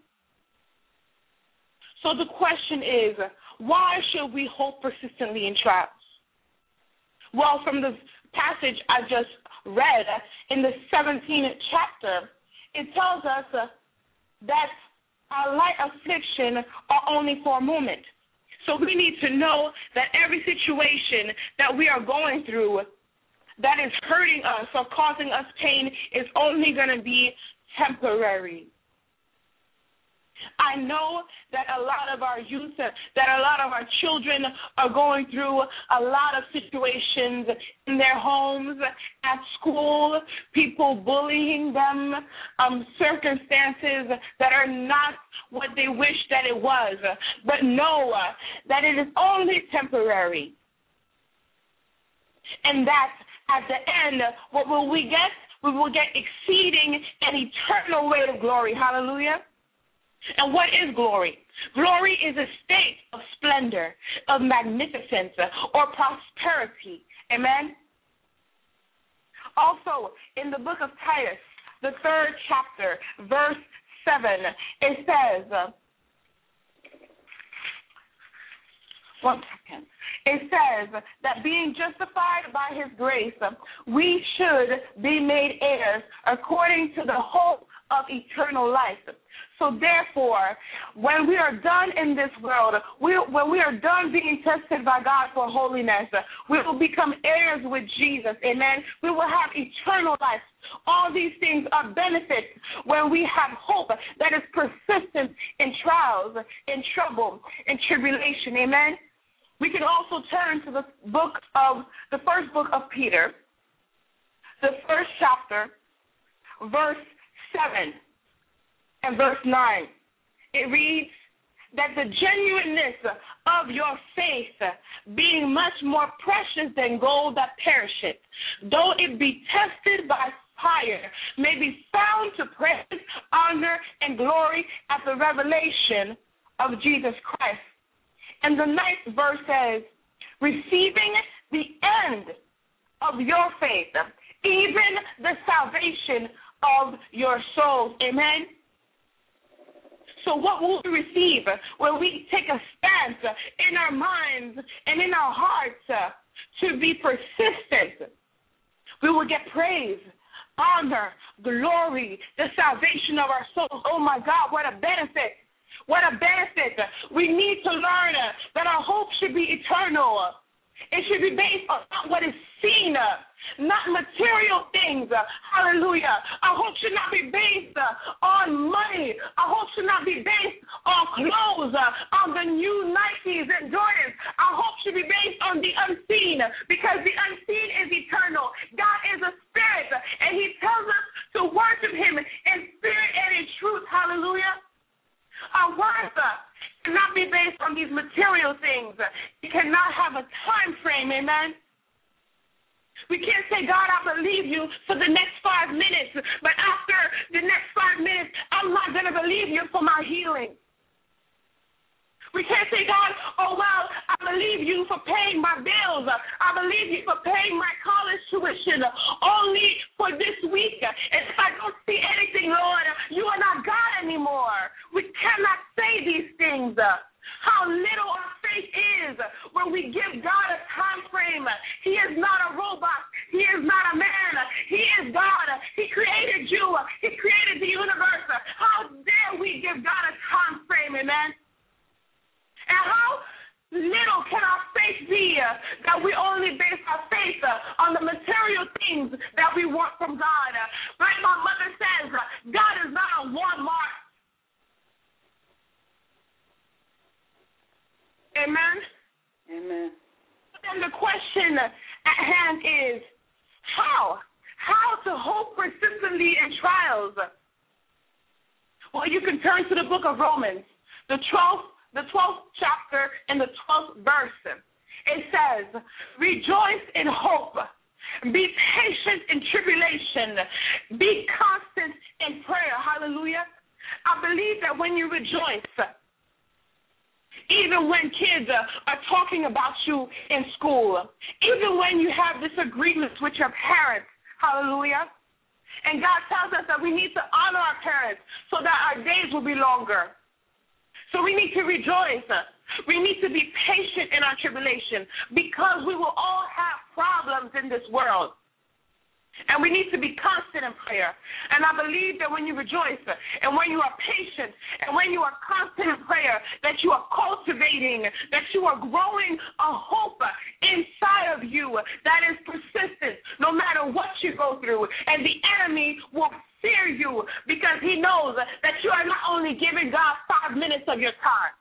So the question is, why should we hope persistently in trials? Well, from the passage I just read in the 17th chapter, it tells us that our light affliction are only for a moment. So we need to know that every situation that we are going through that is hurting us or causing us pain is only going to be temporary. I know that a lot of our youth, that a lot of our children are going through a lot of situations in their homes, at school, people bullying them, circumstances that are not what they wish that it was. But know that it is only temporary. And that at the end, what will we get? We will get exceeding an eternal weight of glory. Hallelujah. And what is glory? Glory is a state of splendor, of magnificence, or prosperity. Amen? Also, in the book of Titus, the 3rd chapter, verse 7, it says, it says that being justified by his grace, we should be made heirs according to the hope of eternal life. So therefore, when we are done in this world, when we are done being tested by God for holiness, we will become heirs with Jesus. Amen. We will have eternal life. All these things are benefits when we have hope that is persistent in trials, in trouble, in tribulation. Amen. We can also turn to the first book of Peter, the 1st chapter, verse 7 and verse 9. It reads that the genuineness of your faith, being much more precious than gold that perisheth, though it be tested by fire, may be found to praise, honor, and glory at the revelation of Jesus Christ. And the 9th verse says, receiving the end of your faith, even the salvation of your souls. Amen? So what will we receive when we take a stance in our minds and in our hearts to be persistent? We will get praise, honor, glory, the salvation of our souls. Oh, my God, what a benefit. What a benefit. We need to learn that our hope should be eternal. It should be based on what is seen, not material things. Hallelujah. Our hope should not be based on money. Our hope should not be based on clothes, on the new Nikes and Jordans. Our hope should be based on the unseen, because the unseen is eternal. God is a spirit, and he tells us to worship him in spirit and in truth. Hallelujah. Our worth cannot be based on these material things. It cannot have a time frame, amen? We can't say, God, I believe you for the next 5 minutes, but after the next 5 minutes, I'm not going to believe you for my healing. We can't say, God, oh, well, I believe you for paying my bills. I believe you for paying my college tuition only for this week. And if I don't see anything, Lord, you are not God anymore. We cannot say these things. How little our faith is when we give God a time frame. He is not a robot. He is not a man. He is God. He created you. He created the universe. How dare we give God a time frame, amen? And how little can our faith be that we only base our faith on the material things that we want from God. Like my mother says, God is not a Walmart. Amen? Amen. And the question at hand is, how? How to hope persistently in trials? Well, you can turn to the book of Romans, the 12th chapter and the 12th verse. It says, rejoice in hope, be patient in tribulation, be constant in prayer. Hallelujah. I believe that when you rejoice, even when kids are talking about you in school, even when you have disagreements with your parents, hallelujah, and God tells us that we need to honor our parents so that our days will be longer. So we need to rejoice. We need to be patient in our tribulation because we will all have problems in this world. And we need to be constant in prayer. And I believe that when you rejoice and when you are patient and when you are constant in prayer, that you are cultivating, that you are growing a hope inside of you that is persistent no matter what you go through. And the enemy will fear you because he knows that you are not only giving God 5 minutes of your time.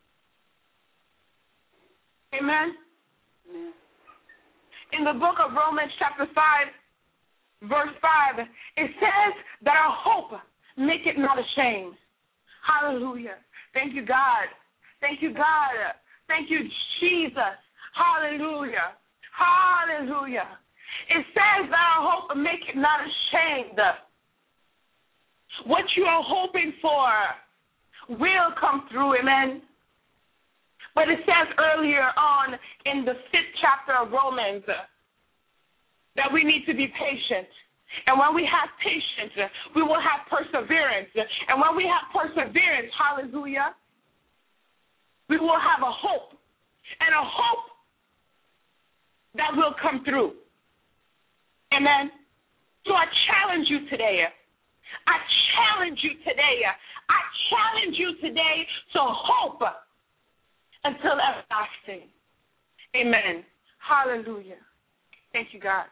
Amen? Amen. In the book of Romans chapter 5, verse 5, it says that our hope make it not ashamed. Hallelujah. Thank you, God. Thank you, God. Thank you, Jesus. Hallelujah. Hallelujah. It says that our hope make it not ashamed. What you are hoping for will come through, amen. But it says earlier on in the 5th chapter of Romans that we need to be patient. And when we have patience, we will have perseverance. And when we have perseverance, hallelujah, we will have a hope. And a hope that will come through. Amen. So I challenge you today. I challenge you today. I challenge you today to hope until everlasting. Amen. Hallelujah. Thank you, God.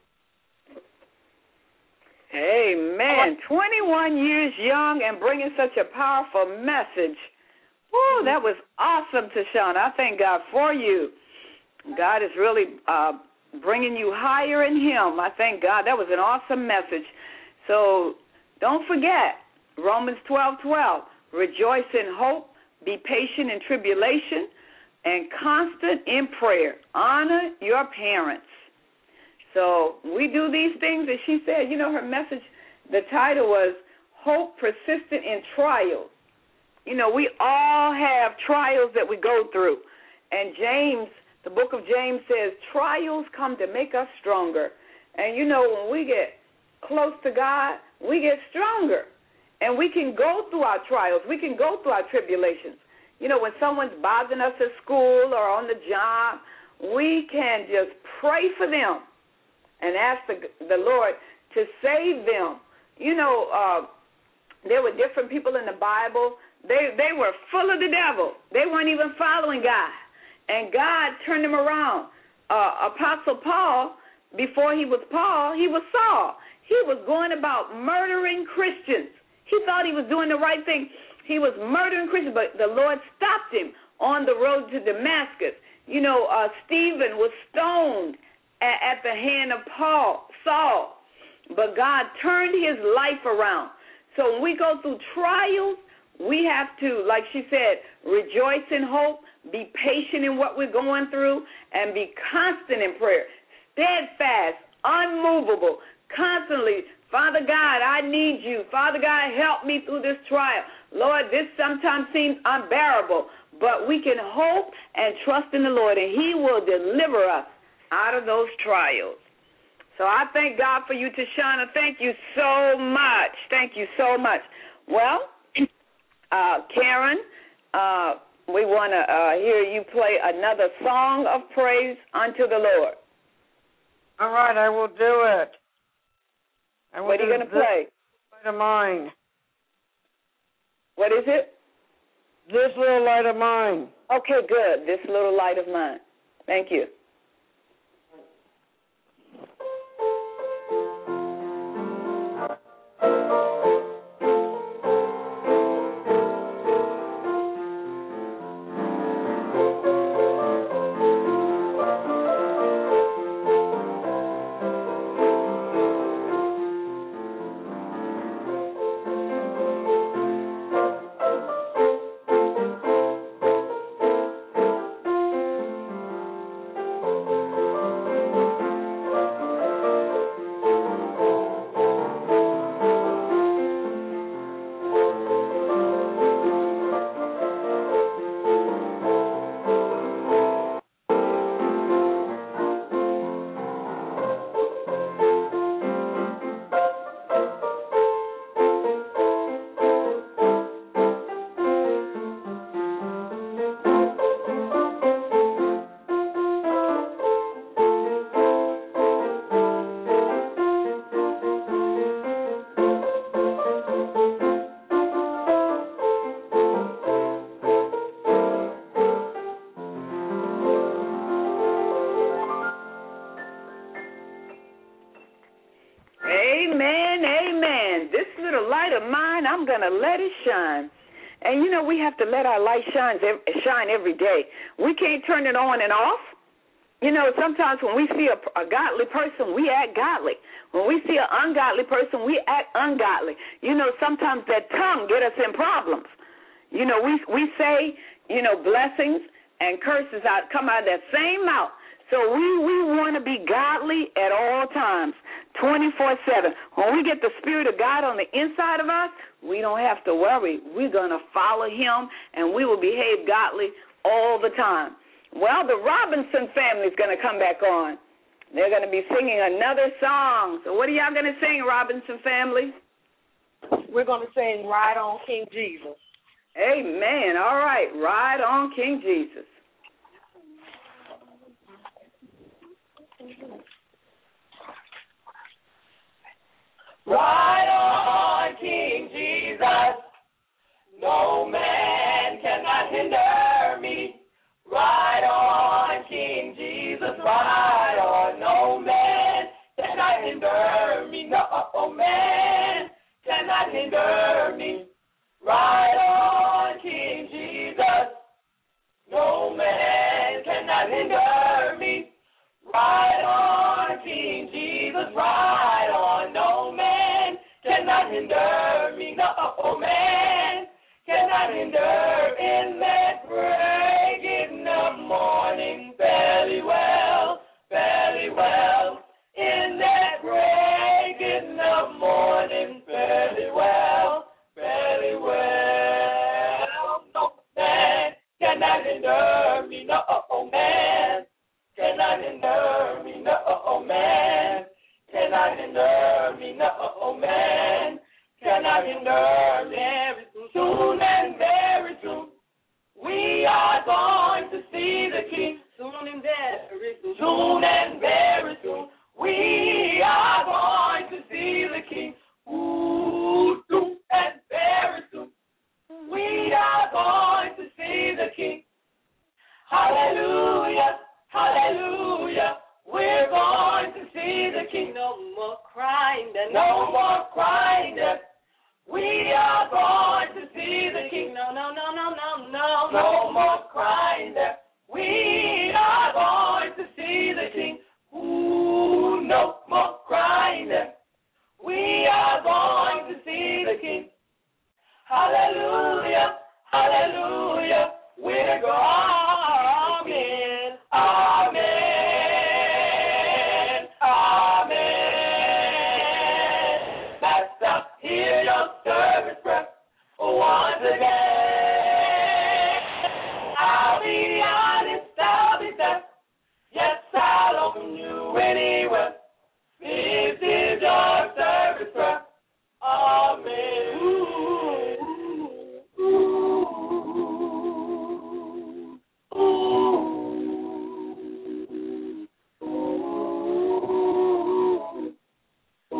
Amen. 21 years young and bringing such a powerful message. Woo, that was awesome, Tashana. I thank God for you. God is really bringing you higher in Him. I thank God. That was an awesome message. So don't forget, Romans 12:12. Rejoice in hope, be patient in tribulation, and constant in prayer. Honor your parents. So we do these things, as she said, you know, her message, the title was Hope Persistent in Trials. You know, we all have trials that we go through. And James, the book of James says, trials come to make us stronger. And, you know, when we get close to God, we get stronger. And we can go through our trials. We can go through our tribulations. You know, when someone's bothering us at school or on the job, we can just pray for them and ask the Lord to save them. You know, there were different people in the Bible. They were full of the devil. They weren't even following God. And God turned them around. Apostle Paul, before he was Paul, he was Saul. He was going about murdering Christians. He thought he was doing the right thing. He was murdering Christians, but the Lord stopped him on the road to Damascus. You know, Stephen was stoned at the hand of Saul, but God turned his life around. So when we go through trials, we have to, like she said, rejoice in hope, be patient in what we're going through, and be constant in prayer, steadfast, unmovable, constantly. Father God, I need you. Father God, help me through this trial. Lord, this sometimes seems unbearable, but we can hope and trust in the Lord, and He will deliver us out of those trials. So I thank God for you, Tashana. Thank you so much. Thank you so much. Well, Karen, we want to hear you play another song of praise unto the Lord. All right, I will do it. What are you going to play? Light of mine. What is it? This little light of mine. Okay, good. This little light of mine. Thank you. light of mine, I'm going to let it shine. And, you know, we have to let our light shine every day. We can't turn it on and off. You know, sometimes when we see a godly person, we act godly. When we see an ungodly person, we act ungodly. You know, sometimes that tongue get us in problems. You know, we say, you know, blessings and curses come out of that same mouth. So we want to be godly at all times, 24/7. When we get the Spirit of God on the inside of us, we don't have to worry. We're going to follow Him, and we will behave godly all the time. Well, the Robinson family is going to come back on. They're going to be singing another song. So what are y'all going to sing, Robinson family? We're going to sing Ride on King Jesus. Amen. All right. Ride on King Jesus. Ride on, King Jesus. No man cannot hinder me. Ride on, King Jesus. Ride on. No man cannot hinder me. No man cannot hinder me. Ride on, King Jesus. No man cannot hinder me. Ride on, King Jesus. Ride on. No man cannot hinder me. No man cannot hinder in that breaking of morning. Fairly well, fairly well. In that breaking of morning. Fairly well, fairly well. No man cannot hinder me. No man cannot hinder me. No man cannot hinder me. No man cannot hinder me. Very soon and very soon, we are going to see the King. Soon and very soon. Soon and very soon, we are going to see the King. Ooh, soon and very soon, we are going to see the King. Hallelujah, hallelujah, we're going to see the King. No more crying, no more crying. We are going to see the King. No, no, no, no, no, no. No more crying. We are going to see the King. Ooh, no more crying. We are going to see the King. Hallelujah, hallelujah. We're going. Amen, amen, amen. Master, hear your service breath once again. I'll be honest, I'll be fair. Yes, I'll open you anywhere. This is your service breath. Amen. Ooh, ooh, ooh, ooh,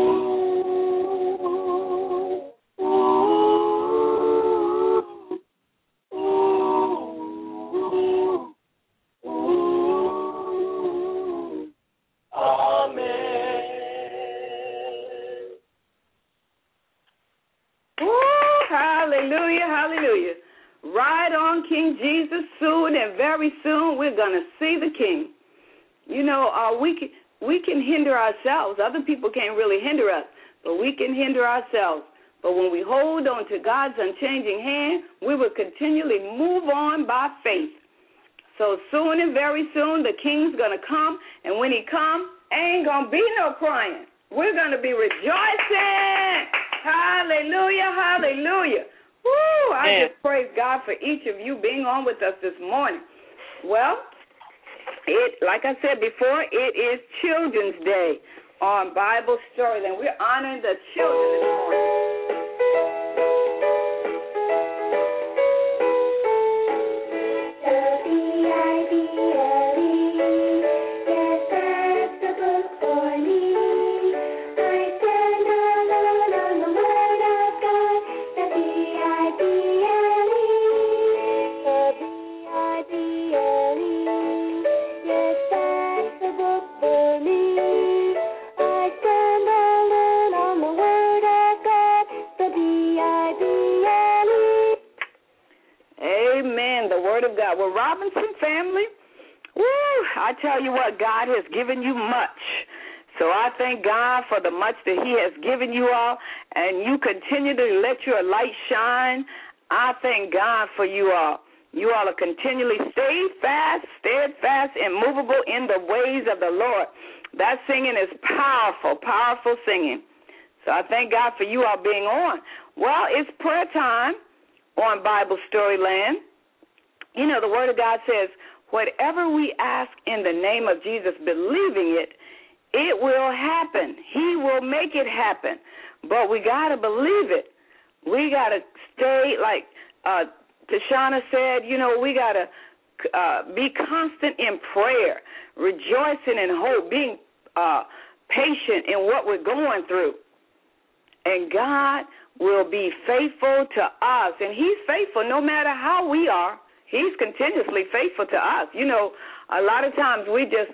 Hallelujah, hallelujah. Ride on, King Jesus. Soon and very soon we're going to see the King. You know, we can hinder ourselves. Other people can't really hinder us, but we can hinder ourselves. But when we hold on to God's unchanging hand, we will continually move on by faith. So soon and very soon the King's going to come, and when he comes, ain't going to be no crying. We're going to be rejoicing. Hallelujah, hallelujah. Woo, I just praise God for each of you being on with us this morning. Well, like I said before, it is Children's Day on Bible Storyland. We're honoring the children this morning. For me, I stand alone on the word of God. Well, Robinson family, woo, I tell you what, God has given you much. So I thank God for the much that he has given you all, and you continue to let your light shine. I thank God for you all. You all are continually steadfast, immovable in the ways of the Lord. That singing is powerful, powerful singing. So I thank God for you all being on. Well, it's prayer time on Bible Storyland. You know, the Word of God says, whatever we ask in the name of Jesus, believing it, it will happen. He will make it happen. But we got to believe it. We got to stay, like Tashana said, you know, we got to be constant in prayer, rejoicing in hope, being patient in what we're going through. And God will be faithful to us. And he's faithful no matter how we are. He's continuously faithful to us. You know, a lot of times we just,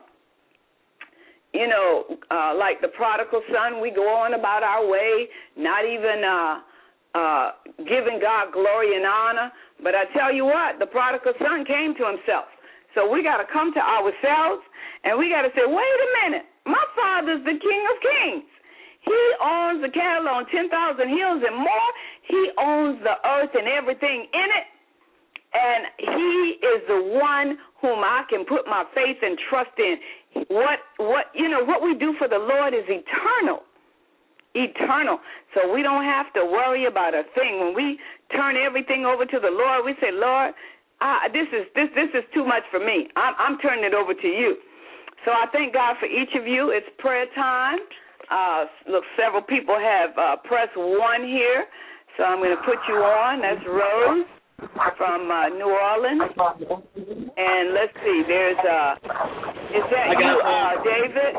like the prodigal son, we go on about our way, not even giving God glory and honor. But I tell you what, the prodigal son came to himself. So we got to come to ourselves, and we got to say, wait a minute, my Father's the King of Kings. He owns the cattle on 10,000 hills and more. He owns the earth and everything in it. And he is the one whom I can put my faith and trust in. What we do for the Lord is eternal. Eternal. So we don't have to worry about a thing. When we turn everything over to the Lord, we say, Lord, this is too much for me. I'm turning it over to you. So I thank God for each of you. It's prayer time. Look, several people have pressed 1 here. So I'm going to put you on. That's Rose from New Orleans. And let's see, there's, is that you, David?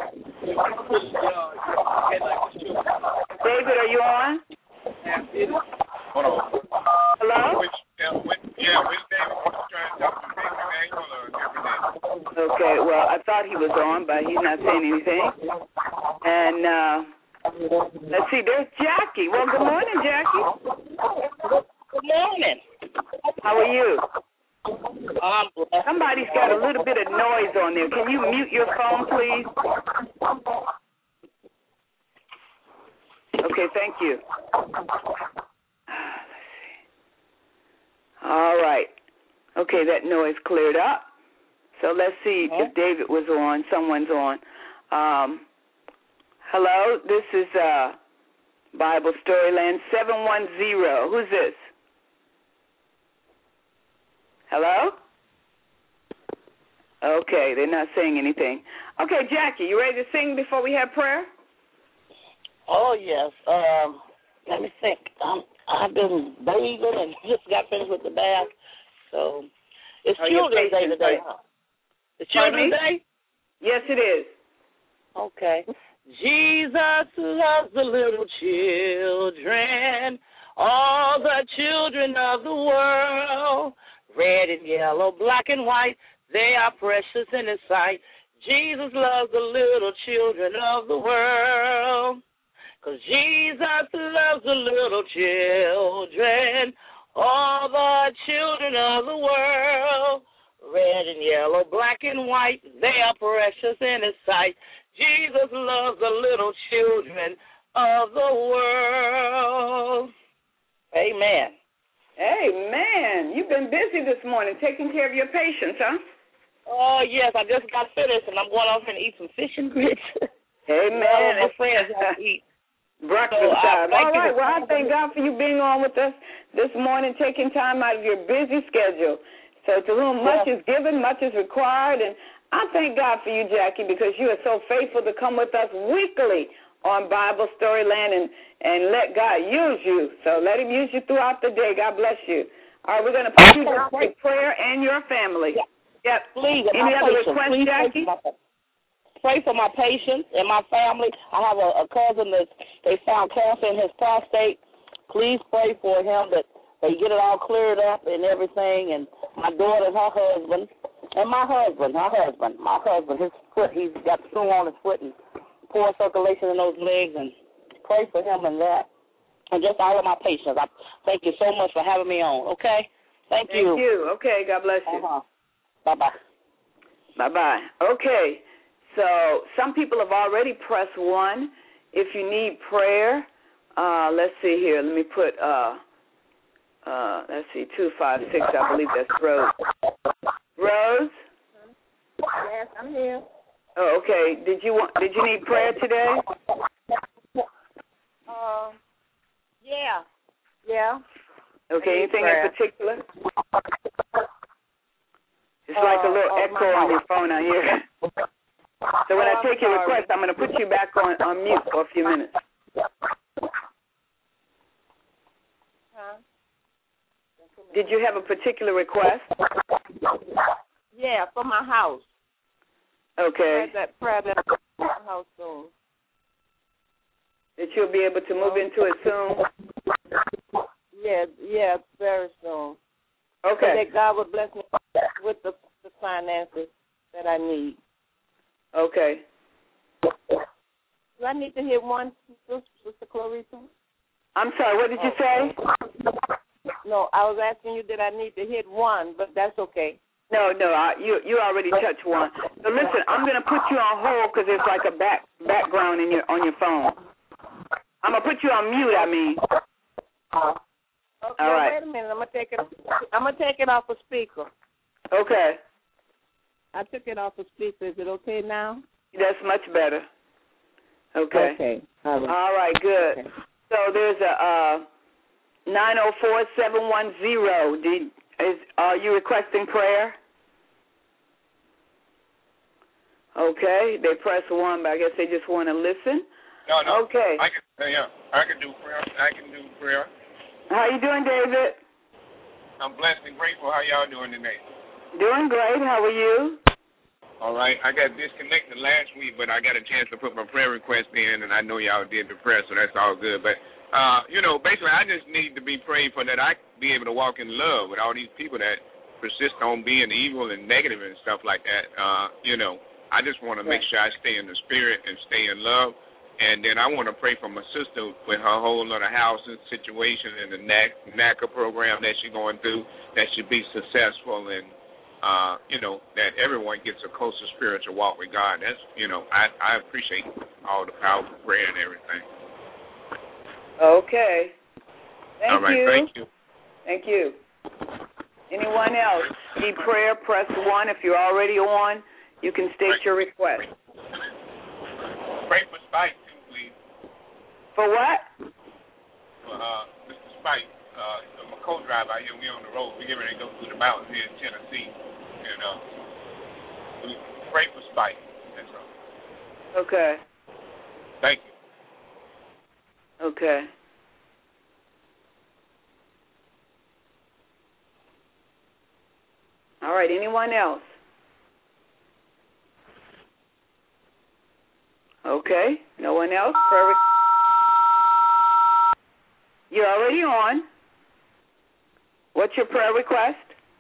David, are you on? Hold on. Hello? Okay, well, I thought he was on, but he's not saying anything. And let's see, there's Jackie. Well, good morning, Jackie. Good morning. How are you? Somebody's got a little bit of noise on there. Can you mute your phone, please? Okay, thank you. Let's see. All right. Okay, that noise cleared up. So let's see if David was on. Someone's on. Hello, this is Bible Storyland 710. Who's this? Hello? Okay, they're not saying anything. Okay, Jackie, you ready to sing before we have prayer? Oh, yes. Let me think. I've been bathing and just got finished with the bath. So it's Children's Day today, huh? It's Children's Day? Yes, it is. Okay. Jesus loves the little children, all the children of the world. Red and yellow, black and white, they are precious in his sight. Jesus loves the little children of the world. 'Cause Jesus loves the little children, all the children of the world. Red and yellow, black and white, they are precious in his sight. Jesus loves the little children of the world. Amen. Amen. You've been busy this morning taking care of your patients, huh? Oh, yes. I just got finished, and I'm going off and eat some fish and grits. Amen. All my friends have to eat. Breakfast time. All right. Well, I thank God for you being on with us this morning, taking time out of your busy schedule. So to whom much is given, much is required. And I thank God for you, Jackie, because you are so faithful to come with us weekly on Bible Storyland and let God use you. So let him use you throughout the day. God bless you. All right, we're going to put you down for prayer and your family. Yep. Please. Any other requests, Jackie? Pray for my patients and my family. I have a cousin that they found cancer in his prostate. Please pray for him that they get it all cleared up and everything. And my daughter and her husband, and my husband, his foot, he's got the screw on his foot and poor circulation in those legs, and pray for him and that. And just all of my patients. I thank you so much for having me on, okay? Thank you. Thank you. Okay, God bless you. Bye-bye. Bye-bye. Okay, so some people have already pressed 1. If you need prayer, let's see here. Let me put, let's see, 256. I believe that's Rose. Rose? Yes, I'm here. Oh, okay. Did you need prayer today? Yeah. Yeah. Okay, anything prayer. in particular? It's like a little echo on your phone out here. So when I take your request, I'm going to put you back on mute for a few minutes. Did you have a particular request? Yeah, for my house. Okay. That prayer that my house soon. That you'll be able to move into it soon? Yeah, very soon. Okay. So that God would bless me with the finances that I need. Okay. Do I need to hit 1, Sister Clarissa? I'm sorry, what did you say? No, I was asking you did I need to hit 1, but that's okay. No, you already touched 1. So listen, I'm going to put you on hold because there's like a background on your phone. I'm going to put you on mute, I mean. Okay, all right. Wait a minute. I'm gonna take it off of speaker. Okay. I took it off of speaker. Is it okay now? That's much better. Okay. Okay. All right, good. Okay. So there's a 904-710. Are you requesting prayer? Okay. They press 1, but I guess they just want to listen. No. Okay. I can do prayer. How you doing, David? I'm blessed and grateful. How y'all doing today? Doing great. How are you? All right. I got disconnected last week, but I got a chance to put my prayer request in, and I know y'all did the prayer, so that's all good. But, basically I just need to be prayed for that I be able to walk in love with all these people that persist on being evil and negative and stuff like that. I just want to make sure I stay in the spirit and stay in love. And then I want to pray for my sister with her whole other housing situation and the NACA program that she's going through, that she be successful and, that everyone gets a closer spiritual walk with God. That's, I appreciate all the powerful prayer and everything. Okay. All right, thank you. Thank you. Anyone else need prayer? Press 1. If you're already on, you can state your request. Pray for Spike. For what? Mr. Spike, I'm a co-driver out here. We on the road. We get ready to go through the mountains here in Tennessee. And we pray for Spike. That's all. Okay. Thank you. Okay. All right. Anyone else? Okay. No one else? You're already on. What's your prayer request?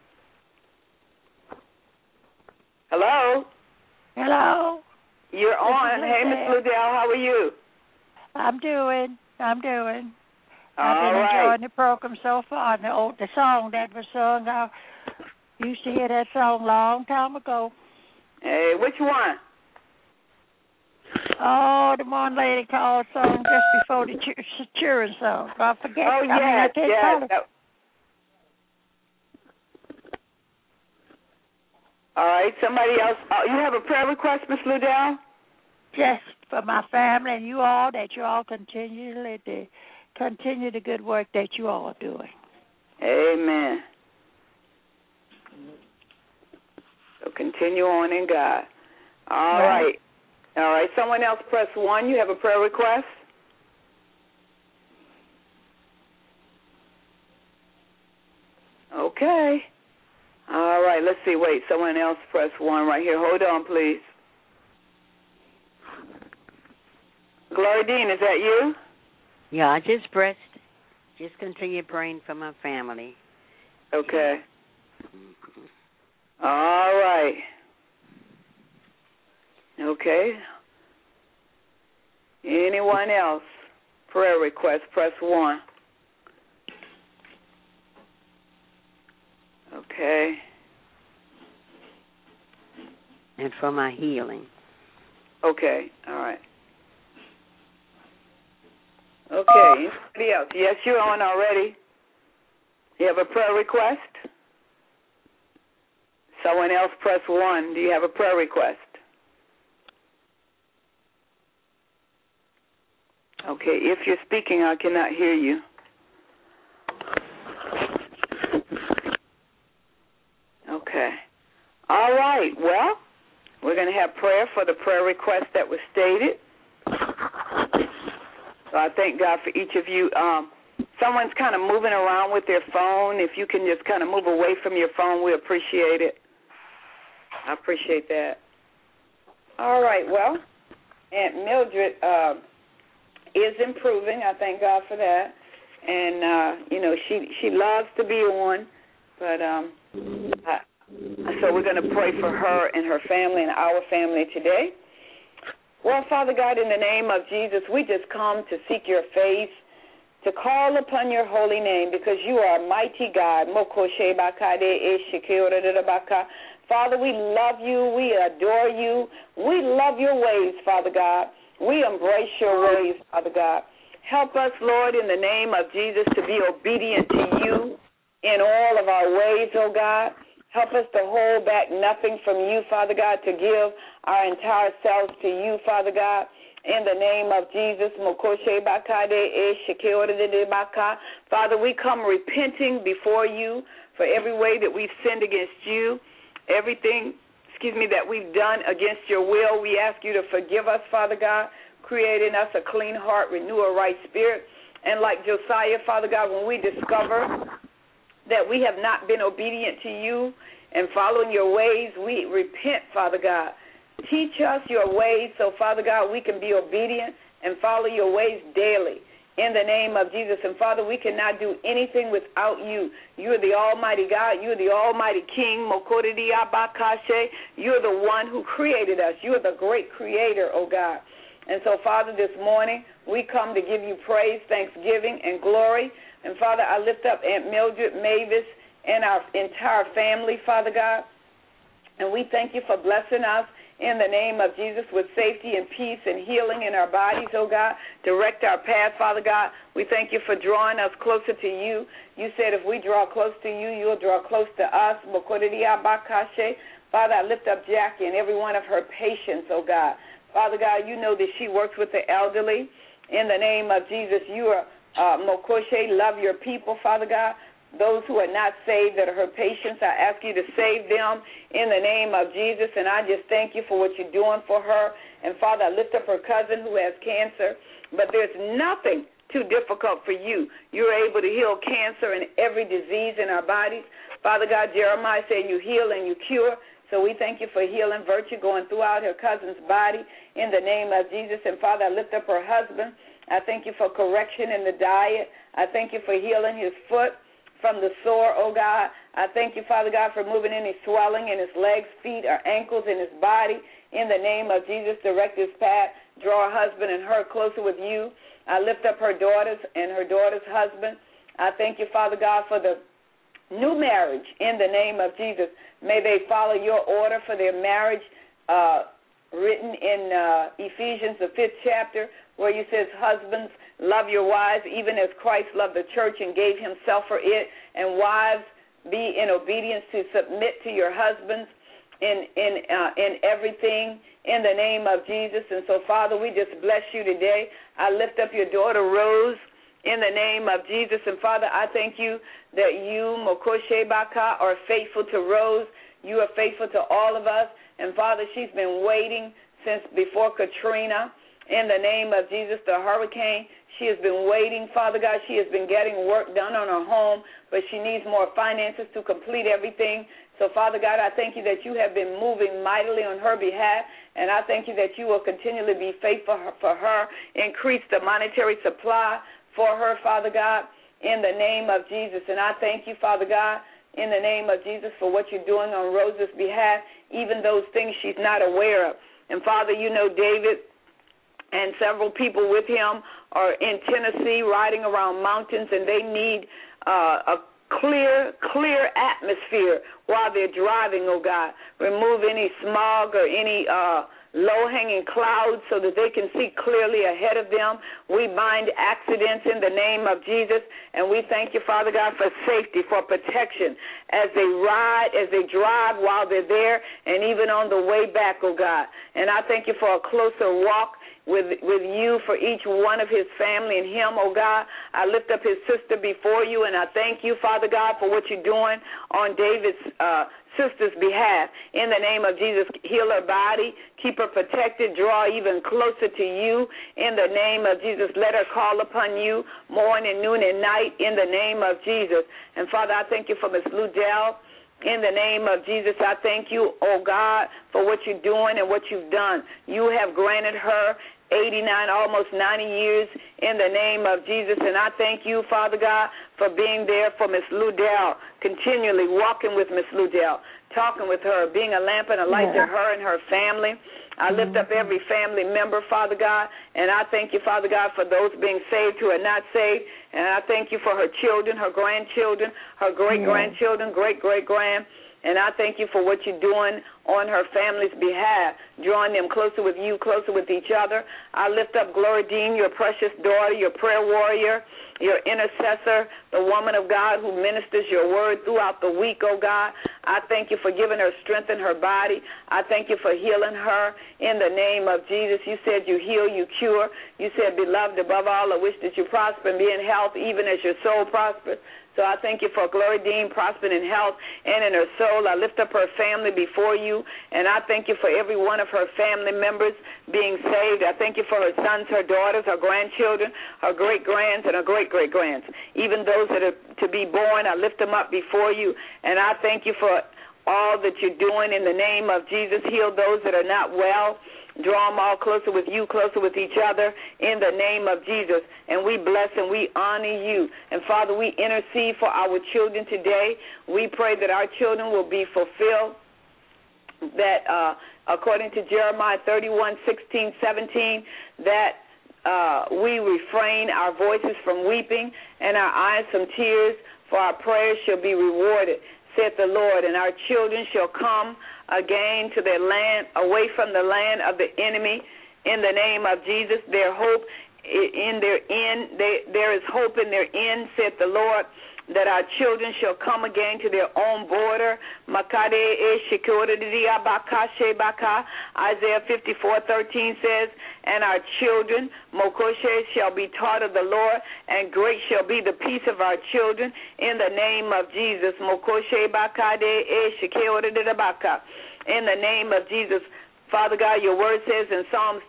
Hello? Hello? You're on. Hey, Miss Liddell, how are you? I'm doing. I've been right. enjoying the program so far. The song that was sung, I used to hear that song a long time ago. Hey, which one? Oh, the one lady called song just before the cheering song. I forget. Oh, yes, yes. All right, somebody else. You have a prayer request, Miss Liddell? Just for my family and you all, that you all continue the good work that you all are doing. Amen. So continue on in God. All right. All right, someone else press 1. You have a prayer request? Okay. All right, let's see. Wait, someone else press 1 right here. Hold on, please. Gloria Dean, is that you? Yeah, I just pressed. Just continue praying for my family. Okay. All right. Okay. Anyone else? Prayer request, press 1. Okay. And for my healing. Okay, all right. Okay, anybody else? Yes, you're on already. You have a prayer request? Someone else press 1. Do you have a prayer request? Okay, if you're speaking, I cannot hear you. Okay. All right, well, we're going to have prayer for the prayer request that was stated. So I thank God for each of you. Someone's kind of moving around with their phone. If you can just kind of move away from your phone, we appreciate it. I appreciate that. All right, well, Aunt Mildred is improving. I thank God for that. And, she loves to be on, but so we're going to pray for her and her family and our family today. Well, Father God, in the name of Jesus, we just come to seek your face, to call upon your holy name, because you are a mighty God. Father, we love you. We adore you. We love your ways, Father God. We embrace your ways, Father God. Help us, Lord, in the name of Jesus, to be obedient to you in all of our ways, oh God. Help us to hold back nothing from you, Father God, to give our entire selves to you, Father God. In the name of Jesus, Father, we come repenting before you for every way that we've sinned against you, everything, that we've done against your will. We ask you to forgive us, Father God, create in us a clean heart, renew a right spirit. And like Josiah, Father God, when we discover that we have not been obedient to you and following your ways, we repent, Father God. Teach us your ways so, Father God, we can be obedient and follow your ways daily in the name of Jesus. And, Father, we cannot do anything without you. You are the almighty God. You are the almighty King. You are the one who created us. You are the great creator, oh God. And so, Father, this morning we come to give you praise, thanksgiving, and glory. And, Father, I lift up Aunt Mildred, Mavis, and our entire family, Father God. And we thank you for blessing us in the name of Jesus with safety and peace and healing in our bodies, oh God. Direct our path, Father God. We thank you for drawing us closer to you. You said if we draw close to you, you'll draw close to us. Father, I lift up Jackie and every one of her patients, oh God. Father God, you know that she works with the elderly. In the name of Jesus, you are Mokoshe, love your people, Father God. Those who are not saved that are her patients, I ask you to save them in the name of Jesus. And I just thank you for what you're doing for her. And, Father, I lift up her cousin who has cancer. But there's nothing too difficult for you. You're able to heal cancer and every disease in our bodies. Father God, Jeremiah said you heal and you cure. So we thank you for healing virtue going throughout her cousin's body in the name of Jesus. And, Father, I lift up her husband. I thank you for correction in the diet. I thank you for healing his foot from the sore, oh God. I thank you, Father God, for moving any swelling in his legs, feet, or ankles in his body. In the name of Jesus, direct his path. Draw her husband and her closer with you. I lift up her daughters and her daughter's husband. I thank you, Father God, for the new marriage in the name of Jesus. May they follow your order for their marriage written in Ephesians, the 5th chapter, where you says, husbands, love your wives, even as Christ loved the church and gave himself for it. And wives, be in obedience to submit to your husbands in everything in the name of Jesus. And so, Father, we just bless you today. I lift up your daughter, Rose, in the name of Jesus. And, Father, I thank you that you, Mokoshe Baka, are faithful to Rose. You are faithful to all of us. And, Father, she's been waiting since before Katrina. In the name of Jesus, the hurricane, she has been waiting, Father God. She has been getting work done on her home, but she needs more finances to complete everything. So, Father God, I thank you that you have been moving mightily on her behalf, and I thank you that you will continually be faithful for her, increase the monetary supply for her, Father God, in the name of Jesus. And I thank you, Father God, in the name of Jesus, for what you're doing on Rose's behalf, even those things she's not aware of. And, Father, you know David and several people with him are in Tennessee riding around mountains, and they need a clear atmosphere while they're driving, oh God. Remove any smog or any low-hanging clouds so that they can see clearly ahead of them. We bind accidents in the name of Jesus, and we thank you, Father God, for safety, for protection as they ride, as they drive while they're there, and even on the way back, oh God. And I thank you for a closer walk with you for each one of his family and him, oh God. I lift up his sister before you, and I thank you, Father God, for what you're doing on David's sister's behalf. In the name of Jesus, heal her body, keep her protected, draw even closer to you. In the name of Jesus, let her call upon you morning, noon, and night in the name of Jesus. And Father, I thank you for Miss Ludell. In the name of Jesus, I thank you, oh God, for what you're doing and what you've done. You have granted her 89, almost 90 years in the name of Jesus. And I thank you, Father God, for being there for Miss Ludell, continually walking with Miss Ludell, talking with her, being a lamp and a light to her and her family. I lift up every family member, Father God, and I thank you, Father God, for those being saved who are not saved. And I thank you for her children, her grandchildren, her great-grandchildren, great-great-grand. And I thank you for what you're doing on her family's behalf, drawing them closer with you, closer with each other. I lift up Gloria Dean, your precious daughter, your prayer warrior, your intercessor, the woman of God who ministers your word throughout the week, oh God. I thank you for giving her strength in her body. I thank you for healing her in the name of Jesus. You said you heal, you cure. You said, beloved, above all, I wish that you prosper and be in health even as your soul prospers. So I thank you for Gloria Dean prospering in health and in her soul. I lift up her family before you, and I thank you for every one of her family members being saved. I thank you for her sons, her daughters, her grandchildren, her great-grands, and her great-great-grands. Even those that are to be born, I lift them up before you, and I thank you for all that you're doing in the name of Jesus. Heal those that are not well. Draw them all closer with you, closer with each other in the name of Jesus. And we bless and we honor you. And, Father, we intercede for our children today. We pray that our children will be fulfilled, that according to Jeremiah 31:16-17, that we refrain our voices from weeping and our eyes from tears, for our prayers shall be rewarded, saith the Lord. And our children shall come again to their land, away from the land of the enemy, in the name of Jesus. Their hope in their end, there is hope in their end, saith the Lord, that our children shall come again to their own border. Isaiah 54:13 says, and our children, Mokoshe, shall be taught of the Lord, and great shall be the peace of our children in the name of Jesus. In the name of Jesus. Father God, your word says in Psalms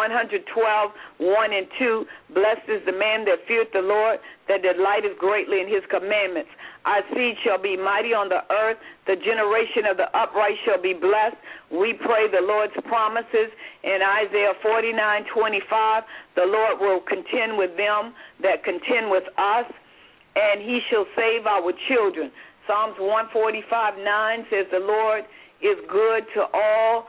112:1-2, blessed is the man that feareth the Lord, that delighteth greatly in his commandments. Our seed shall be mighty on the earth. The generation of the upright shall be blessed. We pray the Lord's promises in Isaiah 49:25. The Lord will contend with them that contend with us, and he shall save our children. Psalms 145:9 says the Lord is good to all,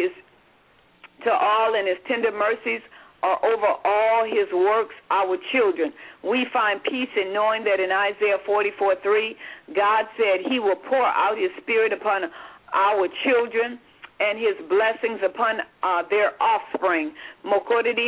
and his tender mercies are over all his works, our children. We find peace in knowing that in Isaiah 44:3, God said he will pour out his spirit upon our children and his blessings upon their offspring. We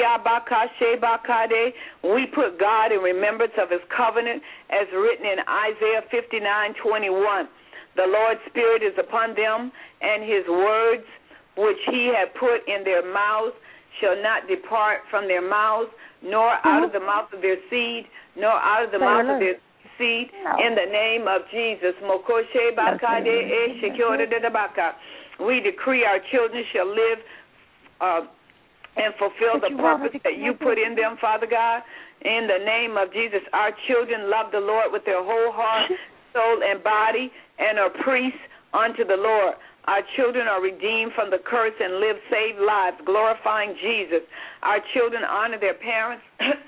put God in remembrance of his covenant as written in Isaiah 59:21. The Lord's spirit is upon them, and his words which he had put in their mouths shall not depart from their mouths, nor out of the mouth of their seed, nor out of the mouth of their seed, in the name of Jesus. We decree our children shall live and fulfill the purpose that you put in them, Father God. In the name of Jesus, our children love the Lord with their whole heart, soul, and body, and are priests unto the Lord. Our children are redeemed from the curse and live saved lives, glorifying Jesus. Our children honor their parents,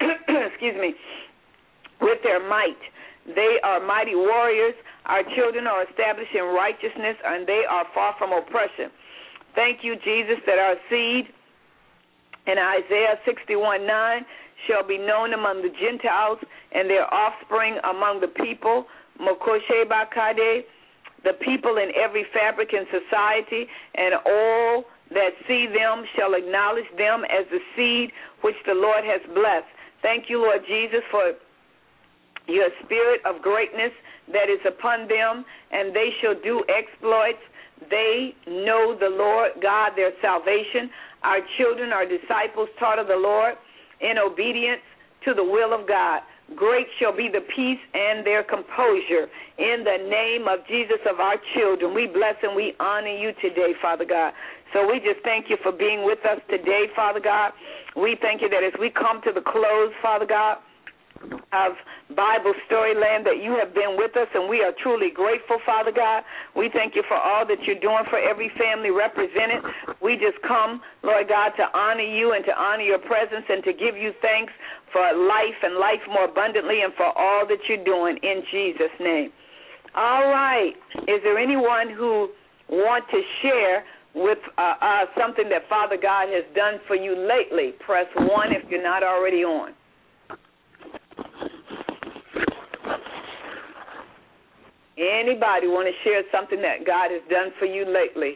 with their might. They are mighty warriors. Our children are established in righteousness, and they are far from oppression. Thank you, Jesus, that our seed in Isaiah 61:9 shall be known among the Gentiles, and their offspring among the people. Mokoshe Bakade, the people in every fabric in society, and all that see them shall acknowledge them as the seed which the Lord has blessed. Thank you, Lord Jesus, for your spirit of greatness that is upon them, and they shall do exploits. They know the Lord God, their salvation. Our children are disciples taught of the Lord in obedience to the will of God. Great shall be the peace and their composure. In the name of Jesus of our children, we bless and we honor you today, Father God. So we just thank you for being with us today, Father God. We thank you that as we come to the close, Father God, of Bible Storyland, that you have been with us, and we are truly grateful, Father God. We thank you for all that you're doing for every family represented. We just come, Lord God, to honor you and to honor your presence and to give you thanks for life and life more abundantly and for all that you're doing in Jesus' name. All right. Is there anyone who want to share with something that Father God has done for you lately? Press 1 if you're not already on. Anybody want to share something that God has done for you lately?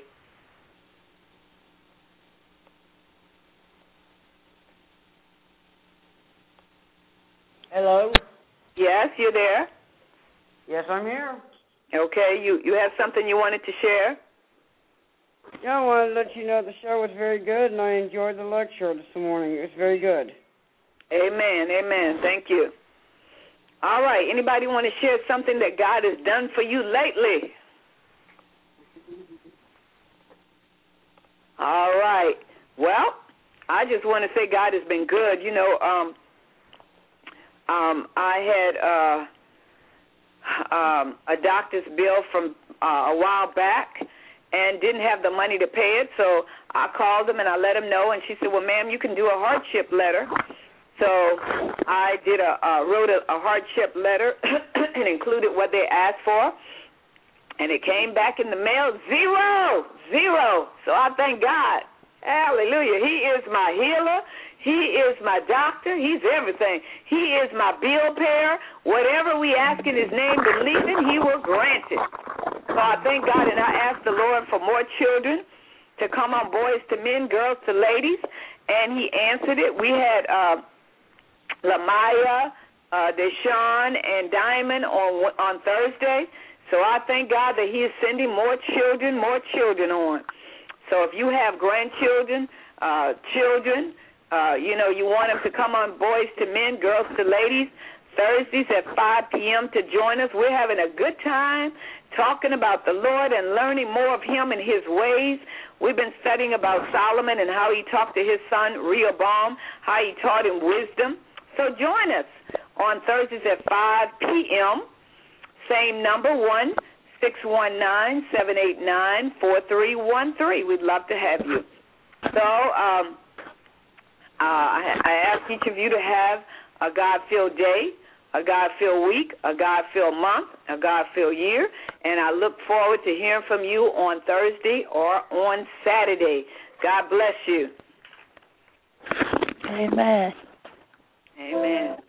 Hello? Yes, you're there? Yes, I'm here. Okay, you have something you wanted to share? Yeah, I wanted to let you know the show was very good, and I enjoyed the lecture this morning. It was very good. Amen, amen. Thank you. All right, anybody want to share something that God has done for you lately? All right. Well, I just want to say God has been good. You know, I had a doctor's bill from a while back and didn't have the money to pay it, so I called them and I let them know, and she said, well, ma'am, you can do a hardship letter. So I wrote a hardship letter and included what they asked for, and it came back in the mail zero. So I thank God. Hallelujah. He is my healer. He is my doctor. He's everything. He is my bill payer. Whatever we ask in his name, believing, he will grant it. So I thank God, and I ask the Lord for more children to come on, boys to men, girls to ladies, and he answered it. We had Lamaya, Deshaun, and Diamond on Thursday. So I thank God that he is sending more children on. So if you have grandchildren, children, you want them to come on, boys to men, girls to ladies, Thursdays at 5 p.m. to join us. We're having a good time talking about the Lord and learning more of him and his ways. We've been studying about Solomon and how he talked to his son Rehoboam, how he taught him wisdom. So join us on Thursdays at 5 p.m., same number, 1-619-789-4313. We'd love to have you. So I ask each of you to have a God-filled day, a God-filled week, a God-filled month, a God-filled year, and I look forward to hearing from you on Thursday or on Saturday. God bless you. Amen. Amen.